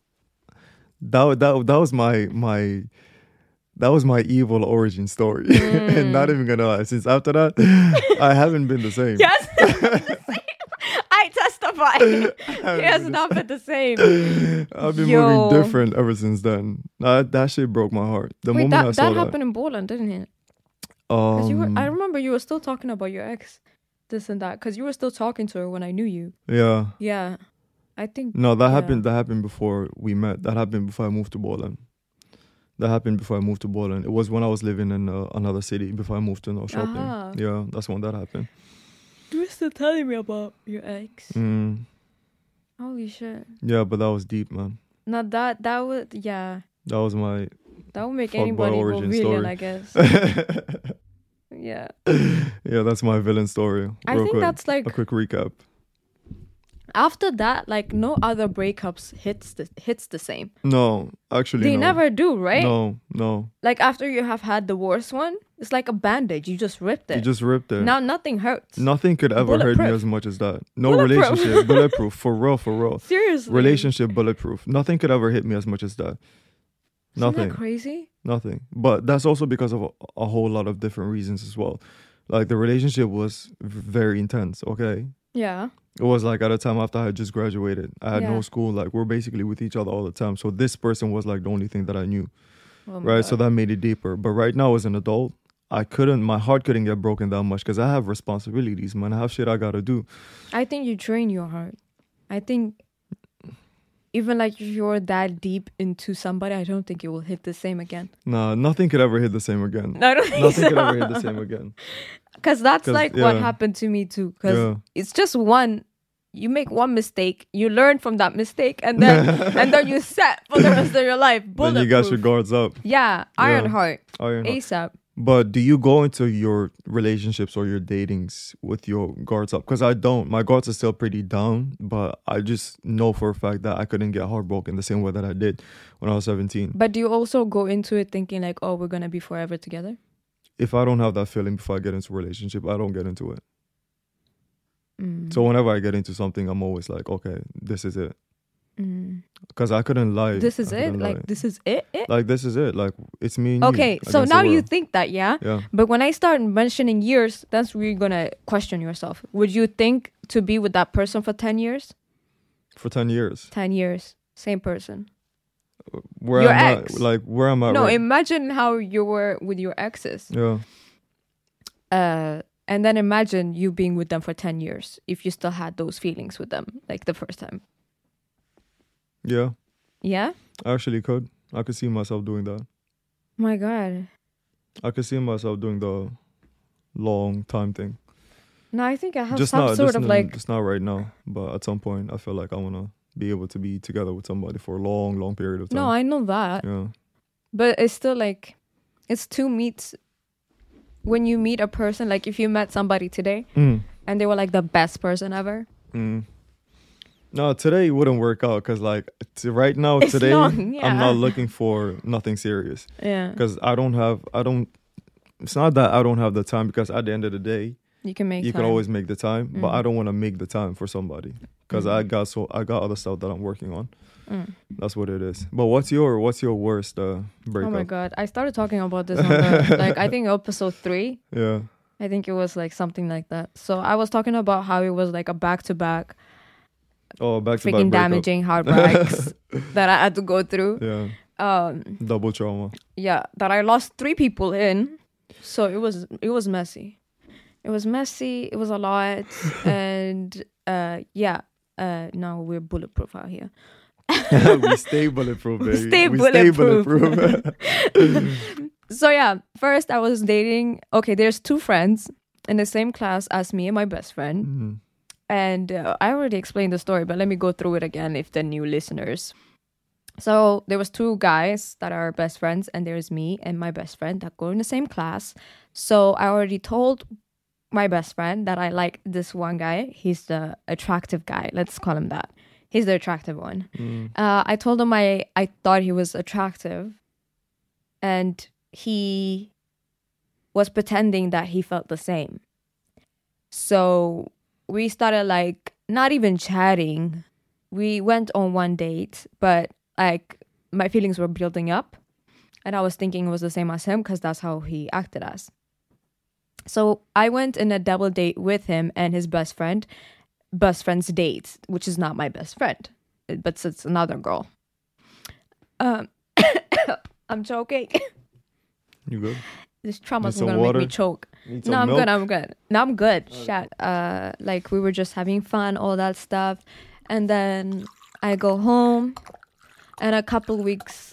That that that was my my that was my evil origin story. Mm. And not even gonna lie. Since after that, I haven't been the same. Yes, the same. I testify. He has not been the same. I've been Yo. moving different ever since then. That that shit broke my heart. The Wait, moment that, I saw that that. happened in Poland, didn't it? 'Cause you were, I Um, remember you were still talking about your ex, this and that, because you were still talking to her when I knew you. yeah. Yeah, I think. No, that Yeah. happened. That happened before we met. That happened before I moved to Poland. That happened before I moved to Poland. It was when I was living in uh, another city before I moved to Norrköping. Aha. Yeah, that's when that happened. You were still telling me about your ex. Mm, Holy shit! yeah, but that was deep, man. Not that. That would. Yeah, That was my. that would make Fuck anybody my go origin villain, story. I guess. Yeah, Yeah, that's my villain story. I Real think quick. that's like A quick recap. after that, like no other breakups hits the hits the same. No, actually, They no. never do, right? No, no. Like after you have had the worst one, it's like a bandage. You just ripped it. You just ripped it. Now nothing hurts. Nothing could ever hurt me Bulletproof. as much as that. No Bulletproof. relationship, bulletproof, for real, for real. Seriously. Relationship, bulletproof. Nothing could ever hit me as much as that. Isn't Nothing. that crazy? Nothing. But that's also because of a, a whole lot of different reasons as well. Like the relationship was v- very intense, okay? Yeah. It was like at a time after I had just graduated. I had Yeah. no school. Like we're basically with each other all the time. So this person was like the only thing that I knew, Oh my right? So God. that made it deeper. But right now as an adult, I couldn't, my heart couldn't get broken that much because I have responsibilities, man. I have shit I gotta do. I think you train your heart. I think even like if you're that deep into somebody, I don't think it will hit the same again. Nah, nothing could ever hit the same again. I don't think Nothing so. could ever hit the same again. Because that's 'Cause, like what yeah. happened to me too. Because Yeah. it's just one. You make one mistake, you learn from that mistake, and then and then you set for the rest of your life. Then you got your Bulletproof. guards up. Yeah, Iron Yeah. Heart, Iron Heart. ASAP. But do you go into your relationships or your datings with your guards up? Because I don't. My guards are still pretty down, but I just know for a fact that I couldn't get heartbroken the same way that I did when I was seventeen. But do you also go into it thinking like, oh, we're gonna be forever together? If I don't have that feeling before I get into a relationship, I don't get into it. Mm. So whenever I get into something, I'm always like, okay, this is it. Mm. Because I couldn't lie. This is I it. couldn't Like lie. this is it. it? Like this is it. Like it's me and Okay, you so against the now you world. think that, yeah. Yeah. But when I start mentioning years, that's where you're gonna question yourself. Would you think to be with that person for ten years? For ten years. Ten years, same person. Where Your I'm ex. at, like where I'm at No, right. imagine how you were with your exes. Yeah. Uh, and then imagine you being with them for ten years if you still had those feelings with them, like the first time. Yeah. Yeah? I actually could. I could see myself doing that. My God. I could see myself doing the long time thing. No, I think I have just some not, sort just of n- like, just not right now. But at some point, I feel like I wanna be able to be together with somebody for a long, long period of time. no, I know that. yeah. But it's still like, it's two meets. When you meet a person, like if you met somebody today Mm. and they were like the best person ever. Mm. No, today wouldn't work out because like t- right now, It's today long, yeah. I'm not looking for nothing serious Yeah. because I don't have. I don't. It's not that I don't have the time because at the end of the day, You can make you time. can always make the time, but Mm. I don't want to make the time for somebody because I Mhm. got so I got other stuff that I'm working on. Mm. That's what it is. But what's your what's your worst uh, breakup? Oh my God. I started talking about this on the, like, I think episode three. Yeah. I think it was like something like that. So I was talking about how it was like a back to back, Oh, back to back freaking breakup. damaging heartbreaks that I had to go through. Yeah. Um, Double trauma. yeah, that I lost three people in. So it was it was messy. It was messy. It was a lot, and uh, yeah. Uh, now we're bulletproof out here. We stay bulletproof, baby. We stay we bulletproof. Stay bulletproof. So yeah, first I was dating. Okay, there's two friends in the same class as me and my best friend. Mhm. And uh, I already explained the story, but let me go through it again if the new listeners. So there was two guys that are best friends, and there's me and my best friend that go in the same class. So I already told my best friend that I like this one guy. He's the attractive guy. Let's call him that. He's the attractive one. Mm. Uh, I told him I, I thought he was attractive, and he was pretending that he felt the same. So we started like not even chatting. We went on one date, but like my feelings were building up, and I was thinking it was the same as him because that's how he acted as. So I went in a double date with him and his best friend, best friend's date, which is not my best friend, but it's another girl. Um, I'm choking. You good? This trauma's Need some gonna make water? me choke. Need No, some I'm milk? good. I'm good. No, I'm good. Shut. Uh, like we were just having fun, all that stuff, and then I go home, and a couple weeks.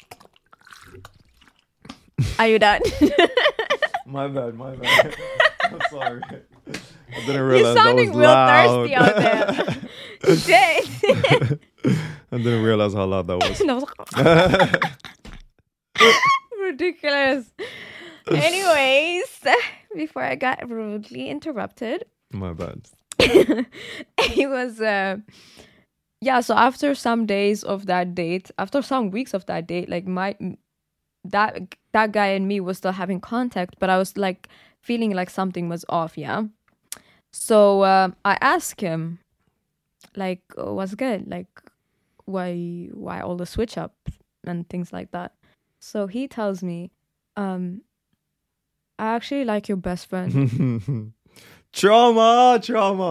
Are you done? My bad, my bad. I'm sorry. I didn't You're realize that sounding was real loud. thirsty out there. Shit. I didn't realize how loud that was. And I was like, ridiculous. Anyways, before I got rudely interrupted, My bad. it was uh yeah. So after some days of that date, after some weeks of that date, like my that that guy and me was still having contact, but I was like feeling like something was off. Yeah. So uh, I asked him, like, oh, what's good? Like, why why all the switch up and things like that. So he tells me, um, I actually like your best friend. Trauma, trauma.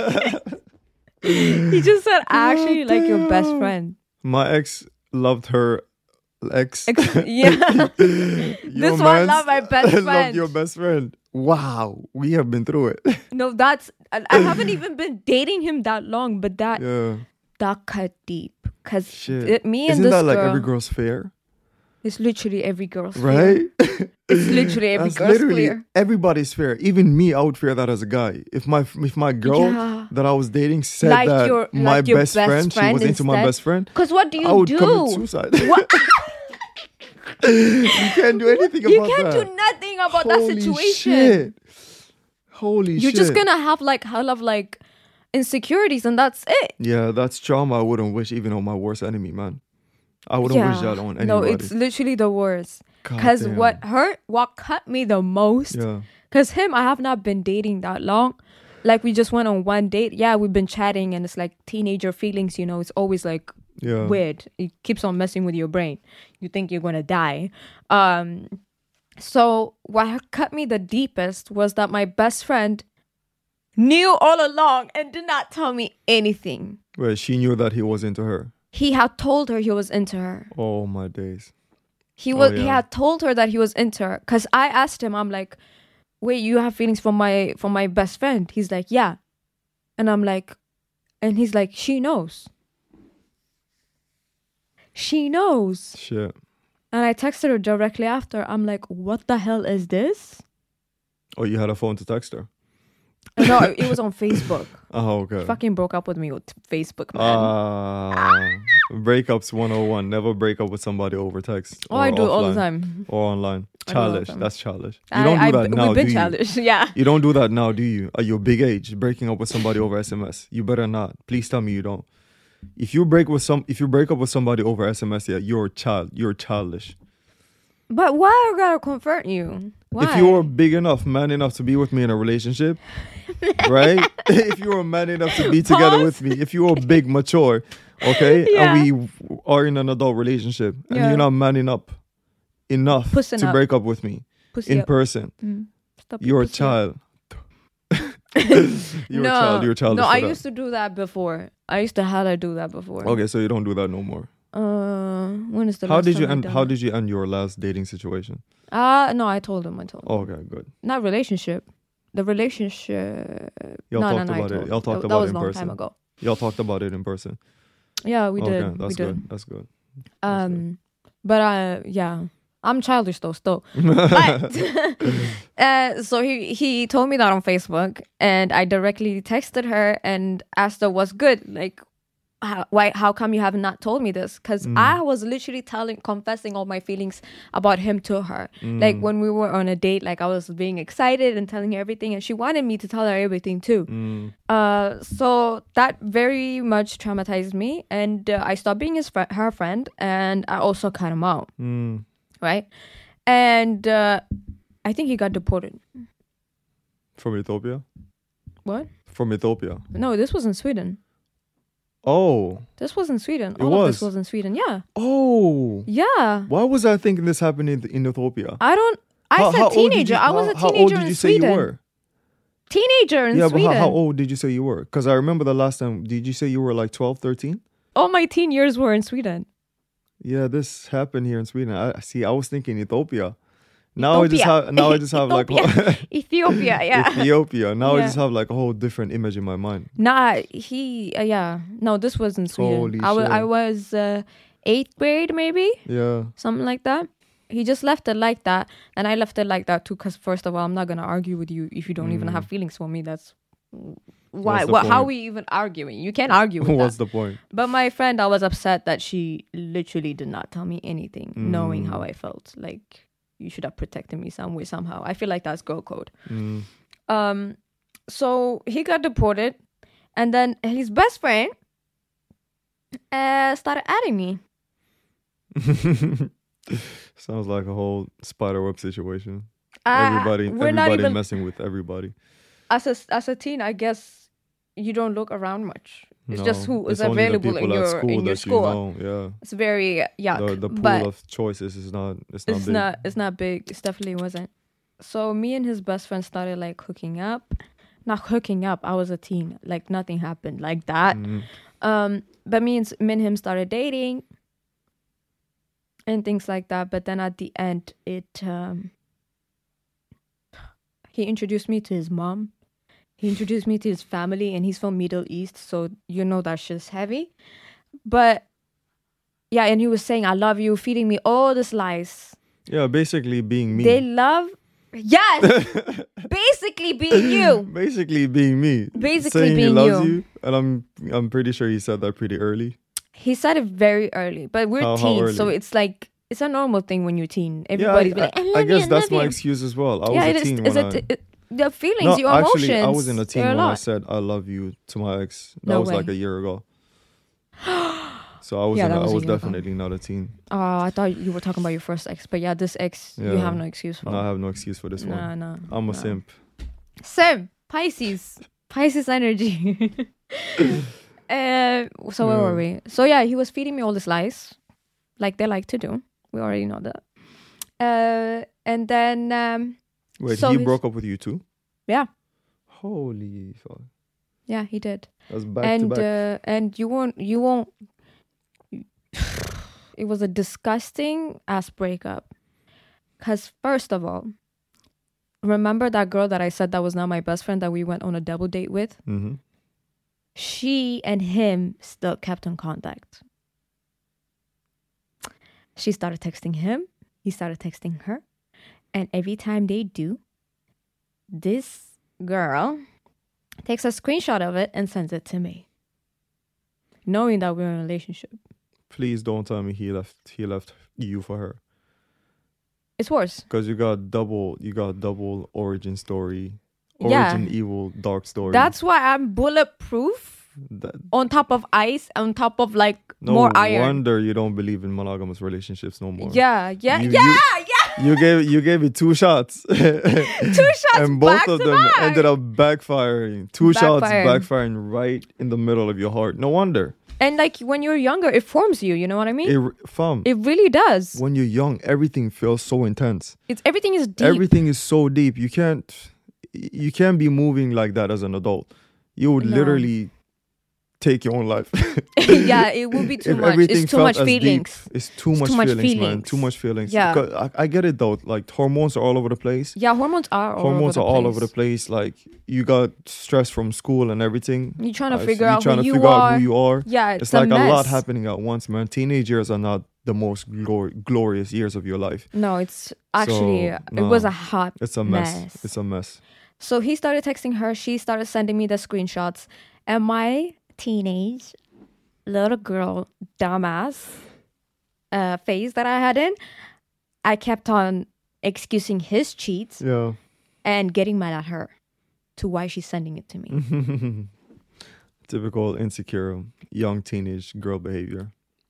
He just said, I actually like your best Goddamn. friend. My ex loved her ex. Ex- yeah. Your This one mans loved my best loved friend. your best friend. Wow, we have been through it. No, that's I I haven't even been dating him that long, but that Yeah, that cut deep. Cause shit. it, me and Isn't this that like girl, every girl's fear? it's literally every girl's fear. Right? It's literally every That's girl's literally fear. everybody's fear. Even me, I would fear that as a guy. If my if my girl Yeah. that I was dating said Like that your- my like your best, best friend, she friend was into my instead. best friend, Cause what do you I would do? commit suicide. What? You can't do anything You about can't that. do nothing about Holy that situation. Shit. Holy You're shit. just gonna have like hell of like insecurities, and that's it. Yeah, that's trauma I wouldn't wish even on my worst enemy, man. I wouldn't wish that on anybody. No, it's literally the worst. God Cause damn. what hurt, what cut me the most. Yeah. Cause him, I have not been dating that long. Like we just went on one date. Yeah, we've been chatting, and it's like teenager feelings. You know, it's always like Yeah. weird. It keeps on messing with your brain. You think you're gonna die. Um, so what cut me the deepest was that my best friend knew all along and did not tell me anything. Where she knew that he was into her. He had told her he was into her. Oh my days. He Oh, was. He yeah. had told her that he was into her. Cause I asked him. I'm like, wait, you have feelings for my for my best friend? He's like, yeah. And I'm like, and he's like, she knows. She knows. Shit. And I texted her directly after. I'm like, what the hell is this? Oh, you had a phone to text her? No, it, it was on Facebook. Oh, okay. Fucking broke up with me with Facebook, man. Ah, breakups one oh one. Never break up with somebody over text. oh, or I do it all the offline time. Or online. I do it all the Childish. time. That's childish. You I- don't do I- that now, We've been do you? childish. Yeah. You don't do that now, do you? At your big age, breaking up with somebody over S M S. You better not. Please tell me you don't. If you break with some, if you break up with somebody over S M S, yeah, you're a child. You're childish. But why I gotta convert you? Why? If you're big enough, man enough to be with me in a relationship, right? If you're a man enough to be together Pause. with me, if you're big, mature, okay, Yeah. and we are in an adult relationship, and Yeah. you're not manning up enough Pussing to up. break up with me Pussy in up. person, Mm. Stop you're a pussy up. child. You're no, a child. You're childish. No, for I that. used to do that before. I used to hella do that before. Okay, so you don't do that no more. Uh, when is the How last did time you I end? done How it? did you end your last dating situation? Uh no, I told him. I told him. Oh, okay, good. Not relationship. The relationship. Y'all no, talked no, no, I about it. told Y'all him. talked that, about that was it in a long person. time ago. Y'all talked about it in person. Yeah, we okay, did. that's we did. good. That's good. Um, but uh, yeah, I'm childish though, still. But uh, so he he told me that on Facebook, and I directly texted her and asked her what's good. Like, how, why? How come you have not told me this? Because mm. I was literally telling, confessing all my feelings about him to her. Mm. Like when we were on a date, like I was being excited and telling her everything, and she wanted me to tell her everything too. Mm. Uh, so that very much traumatized me, and uh, I stopped being his fr- her friend, and I also cut him out. Mm. Right, and uh, I think he got deported from Ethiopia. What? From Ethiopia? No, this was in Sweden. Oh. This was in Sweden. It All was? of this was in Sweden, yeah. Oh. Yeah. Why was I thinking this happened in, in Ethiopia? I don't... I how, said how teenager. You, I was how, a teenager in Sweden. How old did you say Sweden. you were? Teenager in yeah, Sweden. Yeah, but how, how old did you say you were? Because I remember the last time, did you say you were like twelve, thirteen? All my teen years were in Sweden. Yeah, this happened here in Sweden. I see. I was thinking Ethiopia. Now Ethiopia. I just have. Now I just have like Ethiopia. Yeah. Ethiopia. Now yeah. I just have like a whole different image in my mind. Nah, he. Uh, yeah. No, this was in Sweden. Holy I, w- shit. I was uh, eighth grade, maybe. Yeah. Something like that. He just left it like that, and I left it like that too. Because first of all, I'm not gonna argue with you if you don't mm. even have feelings for me. That's why. What? How are we even arguing? You can't argue with What's that. the point? But my friend, I was upset that she literally did not tell me anything, mm. knowing how I felt. Like, you should have protected me some way, somehow. I feel like that's girl code. Mm. Um, so he got deported, and then his best friend uh, started adding me. Sounds like a whole spiderweb situation. Uh, everybody, everybody even, messing with everybody. As a as a teen, I guess you don't look around much. It's no, just who is it's available in your school in your school. You know, yeah, it's very yuck. The, the pool but of choices is not. It's not. It's big. not. It's not big. It definitely wasn't. So me and his best friend started like hooking up. Not hooking up. I was a teen. Like nothing happened like that. Mm. Um, but me and me and him started dating. And things like that. But then at the end, it um, he introduced me to his mom. He introduced me to his family, and he's from Middle East, so you know that shit's heavy. But yeah, and he was saying, "I love you," feeding me all these lies. Yeah, basically being me. They love, yes, basically being you. Basically being me. Basically saying being he loves you. you, and I'm I'm pretty sure he said that pretty early. He said it very early, but we're how, teens, how so it's like it's a normal thing when you're teen. Everybody's yeah, I, like, I, I, I guess you, that's my you. excuse as well. I yeah, was a teen is, when is I... It, it, the feelings, no, your actually, emotions. I was in a teen when a I said I love you to my ex. That no was way. like a year ago. So I was, yeah, in a, was I was ago. definitely not a teen. Oh, I thought you were talking about your first ex, but yeah, this ex, yeah. you have no excuse for. No, I have no excuse for this no, one. No, I'm no. a simp. Simp, Pisces, Pisces energy. uh, so where yeah. were we? So yeah, he was feeding me all these lies, like they like to do. We already know that. Uh, and then um, wait, so he broke up with you too? Yeah. Holy fuck. Yeah, he did. That's back and, to back. Uh, and you won't, you won't, it was a disgusting ass breakup. Because first of all, remember that girl that I said that was not my best friend that we went on a double date with? Mm-hmm. She and him still kept in contact. She started texting him. He started texting her. And every time they do, this girl takes a screenshot of it and sends it to me, knowing that we're in a relationship. Please don't tell me he left he left you for her. It's worse. Because you got double you got double origin story. Origin yeah. evil dark story. That's why I'm bulletproof. That, on top of ice, on top of like no more iron. No wonder you don't believe in monogamous relationships no more. Yeah, yeah, you, yeah, you, yeah. You gave you gave it two shots. two shots, and both back of to them back. ended up backfiring. Two backfiring. shots backfiring right in the middle of your heart. No wonder. And like when you're younger, it forms you. You know what I mean? It, fam, it really does. When you're young, everything feels so intense. It's everything is deep. Everything is so deep. You can't you can't be moving like that as an adult. You would no. literally take your own life. Yeah, it would be too if much. It's too much feelings. Deep, it's too, it's much, too much feelings, feelings, man. Too much feelings. Yeah, I, I get it though. Like hormones are all over the place. Yeah, hormones are all hormones over are the all place. over the place. Like you got stress from school and everything. You're trying to uh, figure so out trying who to you figure are. out who you are. Yeah, it's, it's a like mess. a lot happening at once, man. Teenagers are not the most glor- glorious years of your life. No, it's actually, So, it no. was a hot It's a mess. mess. It's a mess. So he started texting her. She started sending me the screenshots. And my teenage little girl, dumbass uh, phase that I had in, I kept on excusing his cheats Yeah. and getting mad at her to why she's sending it to me. Typical insecure young teenage girl behavior.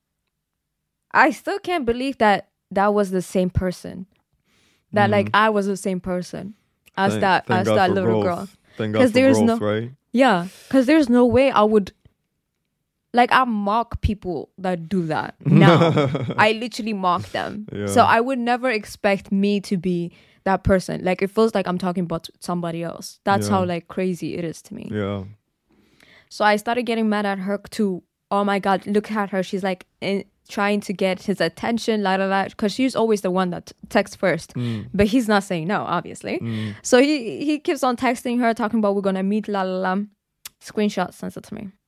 I still can't believe that that was the same person. That like I was the same person as Thank- that thank as God that for little growth. girl. Thank 'Cause God for there's growth, no- right? Yeah, because there's no way I would. Like I mock people that do that now. I literally mock them. Yeah. So I would never expect me to be that person. Like it feels like I'm talking about somebody else. That's Yeah. how like crazy it is to me. Yeah. So I started getting mad at her too. Oh my God, look at her. She's like in, trying to get his attention, la la la. Because she's always the one that texts first. Mm. But he's not saying no, obviously. Mm. So he, he keeps on texting her, talking about we're going to meet, la la la. Screenshot sends it to me.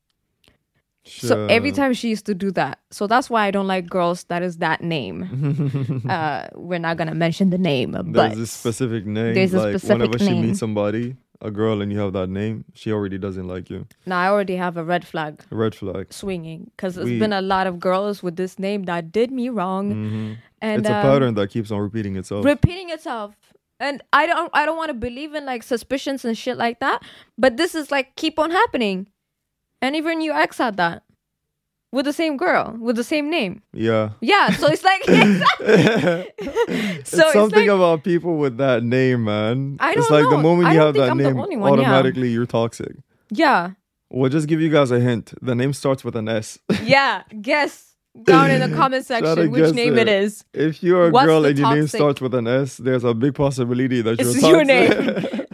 So every Sure. time she used to do that. So that's why I don't like girls that is that name. uh, we're not going to mention the name. There's but a specific name. there's a like specific whenever she name. meets somebody, a girl, and you have that name, she already doesn't like you. now I already have a red flag A red flag. swinging. Because there's We- been a lot of girls with this name that did me wrong. hmm And It's a um, pattern that keeps on repeating itself. repeating itself. And I don't I don't want to believe in like suspicions and shit like that. But this is like keep on happening. And even your ex had that. With the same girl, with the same name. yeah. Yeah, so it's like it's so it's something like, about people with that name, man. I it's don't like the know. moment I you don't have think that I'm the name, only one, yeah. automatically you're toxic. yeah. We'll just give you guys a hint. The name starts with an S. Yeah. Guess down in the comment Try to section which guess name it. it is. If you're a What's girl the and your name toxic- starts with an S, there's a big possibility that It's you're your toxic.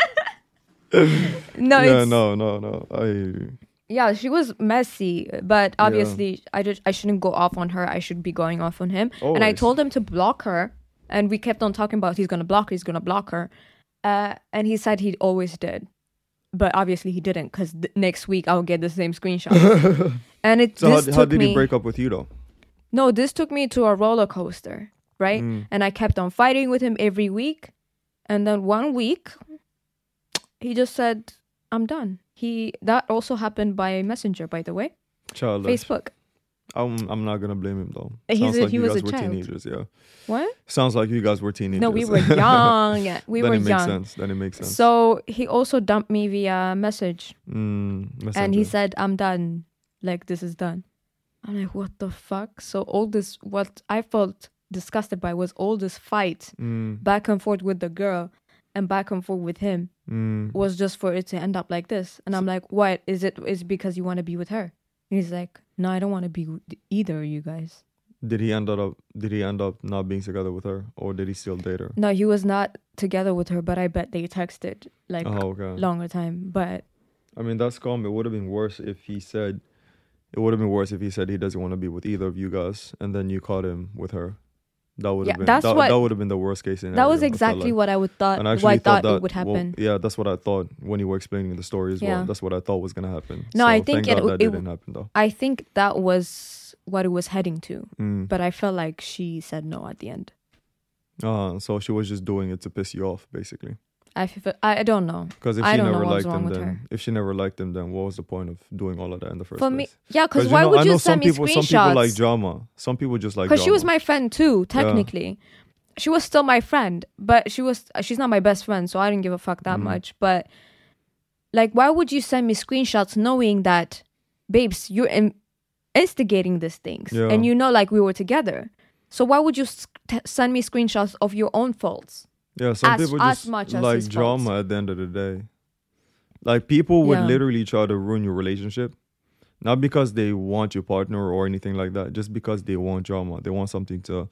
name. No, yeah, it's no, no, no. I yeah, she was messy, but obviously I just I shouldn't go off on her. I should be going off on him. And I Always. told him to block her, and we kept on talking about he's gonna block her, he's gonna block her. Uh, and he said he always did, but obviously he didn't because th- next week I'll get the same screenshot. And it so this how, how took did me he break up with you though? no, this took me to a roller coaster, right? Mm. And I kept on fighting with him every week, and then one week he just said, "I'm done." He that also happened by Messenger, by the way, Childish. Facebook. I'm I'm not gonna blame him though. He's Sounds a- like he you was guys a were child. teenagers, yeah. What? Sounds like you guys were teenagers. No, we were young. Yeah, we then were it makes young. sense. Then it makes sense. So he also dumped me via message, mm, and he Messenger. said, "I'm done. Like this is done." I'm like, "What the fuck?" So all this, what I felt disgusted by was all this fight Mm, back and forth with the girl, and back and forth with him mm. was just for it to end up like this. And I'm like, "What is it? Is it because you want to be with her?" And he's like, "No, I don't want to be with either of you guys." Did he end up? Did he end up not being together with her, or did he still date her? No, he was not together with her, but I bet they texted like Oh, okay. longer time. But I mean, that's calm. It would have been worse if he said. It would have been worse if he said he doesn't want to be with either of you guys, and then you caught him with her. That would have Yeah, been. that's that, what- that would have been the worst case scenario. that was I felt exactly like. what I would thought. And I What actually I thought that it would happen. Well, yeah, that's what I thought when you were explaining the story as Yeah. well. That's what I thought was gonna happen. No, So I think thank it- God that it- didn't happen though. I think that was what it was heading to, Mm. but I felt like she said no at the end. Uh, so she was just doing it to piss you off, basically. I feel, I I don't know. Because if I she don't know never what was liked wrong him, with then her. if she never liked him, then what was the point of doing all of that in the first For place? me, yeah, because you why know, would I you know send some me people, some people like screenshots? drama. Some people just like Because drama. she was my friend too, technically. She was still my friend, but she was she's not my best friend, so I didn't give a fuck that Mhm. much. But like, why would you send me screenshots knowing that, babes, you're in- instigating these things, Yeah. and you know, like we were together. So why would you s- t- send me screenshots of your own faults? Yeah, some as- people as just much as like his faults. drama at the end of the day. Like people would Yeah. literally try to ruin your relationship, not because they want your partner or anything like that, just because they want drama. They want something to,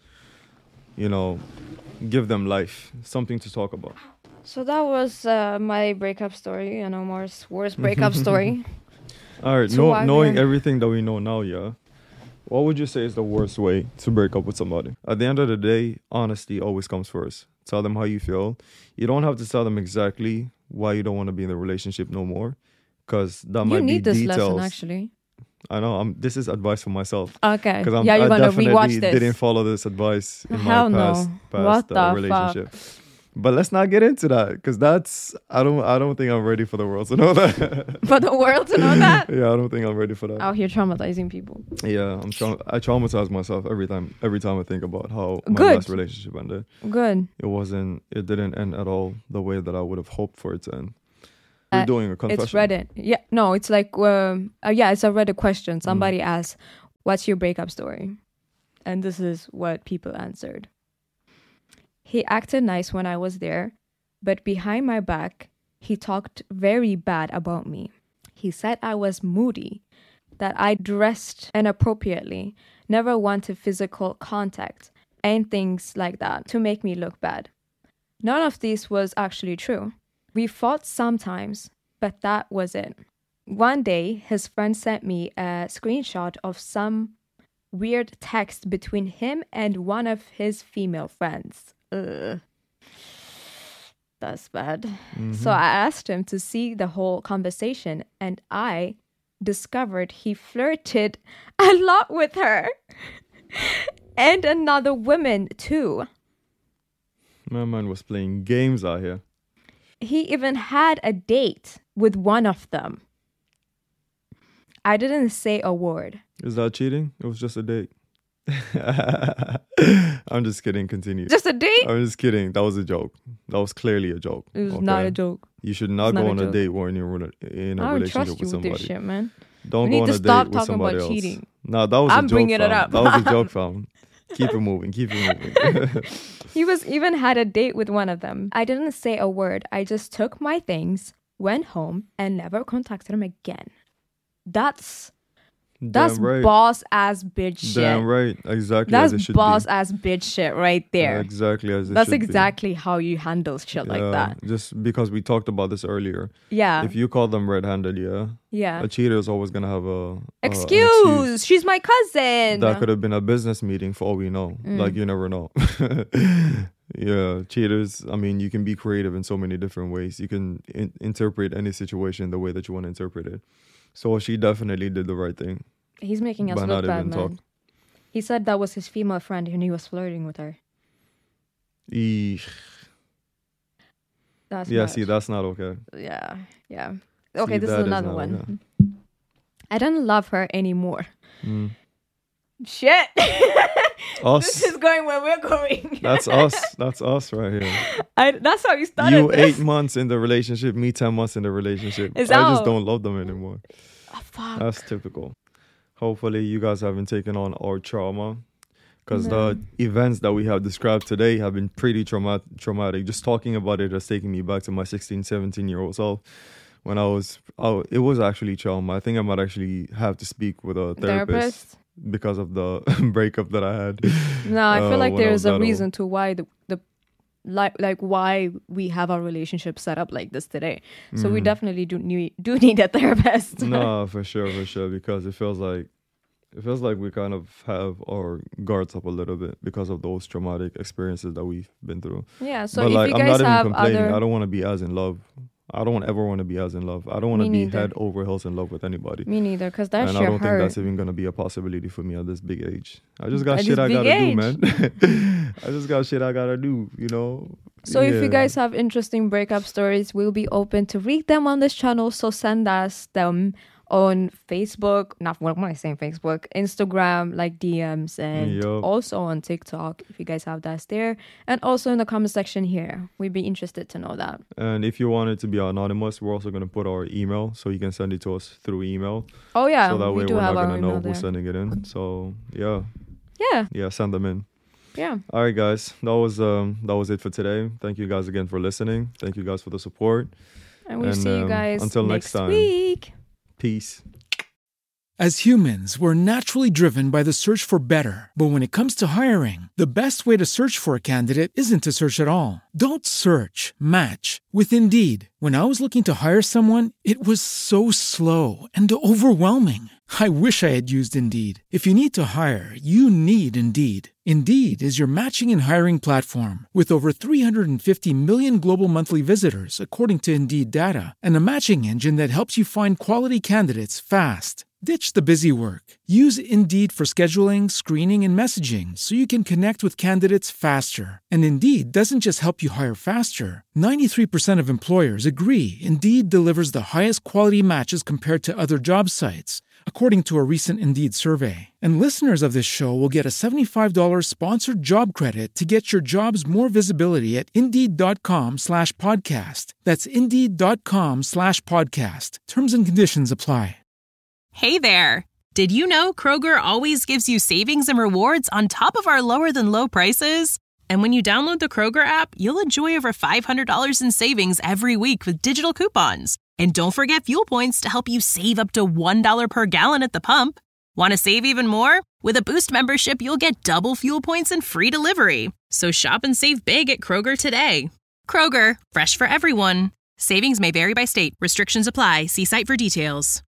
you know, give them life, something to talk about. So that was uh, my breakup story, and Omar's worst breakup story. All right, So know, I- knowing yeah. everything that we know now, yeah. What would you say is the worst way to break up with somebody? At the end of the day, honesty always comes first. Tell them how you feel. You don't have to tell them exactly why you don't want to be in the relationship no more, because that You might need be this details. lesson, actually. I know. I'm. This is advice for myself. Okay. Because Yeah, you're I gonna definitely rewatch this. didn't follow this advice in Hell my no. past, past What uh, the relationship. fuck? But let's not get into that because that's I don't I don't think I'm ready for the world to know that. For the world to know that? Yeah, I don't think I'm ready for that. Out here traumatizing people. Yeah, I'm tra- I traumatize myself every time every time I think about how my Good. last relationship ended. Good. It wasn't it didn't end at all the way that I would have hoped for it to end. We're Uh, doing a confession. It's Reddit. Yeah, no, it's like, um, uh, yeah, it's a Reddit question. Somebody Mm. asked, what's your breakup story? And this is what people answered. He acted nice when I was there, but behind my back, he talked very bad about me. He said I was moody, that I dressed inappropriately, never wanted physical contact, and things like that to make me look bad. None of this was actually true. We fought sometimes, but that was it. One day, his friend sent me a screenshot of some weird text between him and one of his female friends. Ugh. That's bad. Mm-hmm. So I asked him to see the whole conversation, and I discovered he flirted a lot with her and another woman too. My man was playing games out here. He even had a date with one of them. I didn't say a word. Is that cheating? It was just a date. I'm just kidding. Continue. Just a date? I'm just kidding. That was a joke. That was clearly a joke. It was okay? not a joke. You should not It's go not a on a joke. date when you're in a, in a I don't relationship trust you with with somebody. this shit, man. Don't We go need on to a stop date with talking somebody about else. cheating. No, that was I'm a joke, bringing it fam. up. That was a joke, fam. Keep it moving. Keep it moving. He was even had a date with one of them. I didn't say a word. I just took my things, went home, and never contacted him again. That's that's Damn right. boss ass bitch shit. Damn right. Exactly That's as it should boss be. ass bitch shit right there. Exactly as it That's should be. exactly how you handle shit like Yeah, that. Just because we talked about this earlier. Yeah. If you call them red-handed, yeah, yeah. a cheater is always gonna have a a- an Excuse, excuse. she's my cousin. That could have been a business meeting for all we know. Mm. Like you never know. Yeah, cheaters. I mean, you can be creative in so many different ways. You can in- interpret any situation the way that you want to interpret it. So she definitely did the right thing. He's making us By look not bad, even man. talk. He said that was his female friend and he was flirting with her. Eesh. That's Yeah, much. see, that's not okay. Yeah, yeah. Okay, See, this that is is another not one. I don't love her anymore. Mm. Shit. Us. This is going where we're going. That's us. That's us right here. I, that's how you started You this. eight months in the relationship, me ten months in the relationship. It's I just out. don't love them anymore. Oh, fuck. That's typical. Hopefully, you guys haven't taken on our trauma, because No. the events that we have described today have been pretty trauma- traumatic. Just talking about it has taken me back to my sixteen, seventeen year old self. When I was, oh, it was actually trauma. I think I might actually have to speak with a therapist, Therapist? because of the breakup that I had. No, I uh, feel like when I there was is a that old. reason to why the, the like like why we have our relationship set up like this today. So we Mhm. definitely do need do need a therapist. No, for sure, for sure, because it feels like it feels like we kind of have our guards up a little bit because of those traumatic experiences that we've been through. Yeah. So but if like, you I'm guys not even have complaining. other, I don't want to be as in love. I don't ever want to be as in love. I don't want to Me be neither. head over heels in love with anybody. me neither, because that and shit I don't hurt. think that's even gonna be a possibility for me at this big age. I just got At shit this I big gotta age. do, man. I just got shit I gotta do. You know. So if you Yeah. guys have interesting breakup stories, we'll be open to read them on this channel. So send us them on Facebook, not what am I saying, Facebook, Instagram, like D Ms, and Yup. also on TikTok if you guys have that there. And also in the comment section here. We'd be interested to know that. And if you want it to be anonymous, we're also gonna put our email, so you can send it to us through email. Oh yeah, so that we way do we're have not our gonna know email who's there. sending it in. So yeah, Yeah, yeah, send them in. yeah. All right, guys, that was um that was it for today. Thank you guys again for listening. Thank you guys for the support. And we'll And, see you um, guys until next time. week. Peace. As humans, we're naturally driven by the search for better. But when it comes to hiring, the best way to search for a candidate isn't to search at all. Don't search, match with Indeed. When I was looking to hire someone, it was so slow and overwhelming. I wish I had used Indeed. If you need to hire, you need Indeed. Indeed is your matching and hiring platform with over three hundred fifty million global monthly visitors, according to Indeed data, and a matching engine that helps you find quality candidates fast. Ditch the busy work. Use Indeed for scheduling, screening, and messaging so you can connect with candidates faster. And Indeed doesn't just help you hire faster. ninety-three percent of employers agree Indeed delivers the highest quality matches compared to other job sites, according to a recent Indeed survey. And listeners of this show will get a seventy-five dollars sponsored job credit to get your jobs more visibility at Indeed.com slash podcast. That's Indeed.com slash podcast. Terms and conditions apply. Hey there! Did you know Kroger always gives you savings and rewards on top of our lower-than-low prices? And when you download the Kroger app, you'll enjoy over five hundred dollars in savings every week with digital coupons. And don't forget fuel points to help you save up to one dollar per gallon at the pump. Want to save even more? With a Boost membership, you'll get double fuel points and free delivery. So shop and save big at Kroger today. Kroger, fresh for everyone. Savings may vary by state. Restrictions apply. See site for details.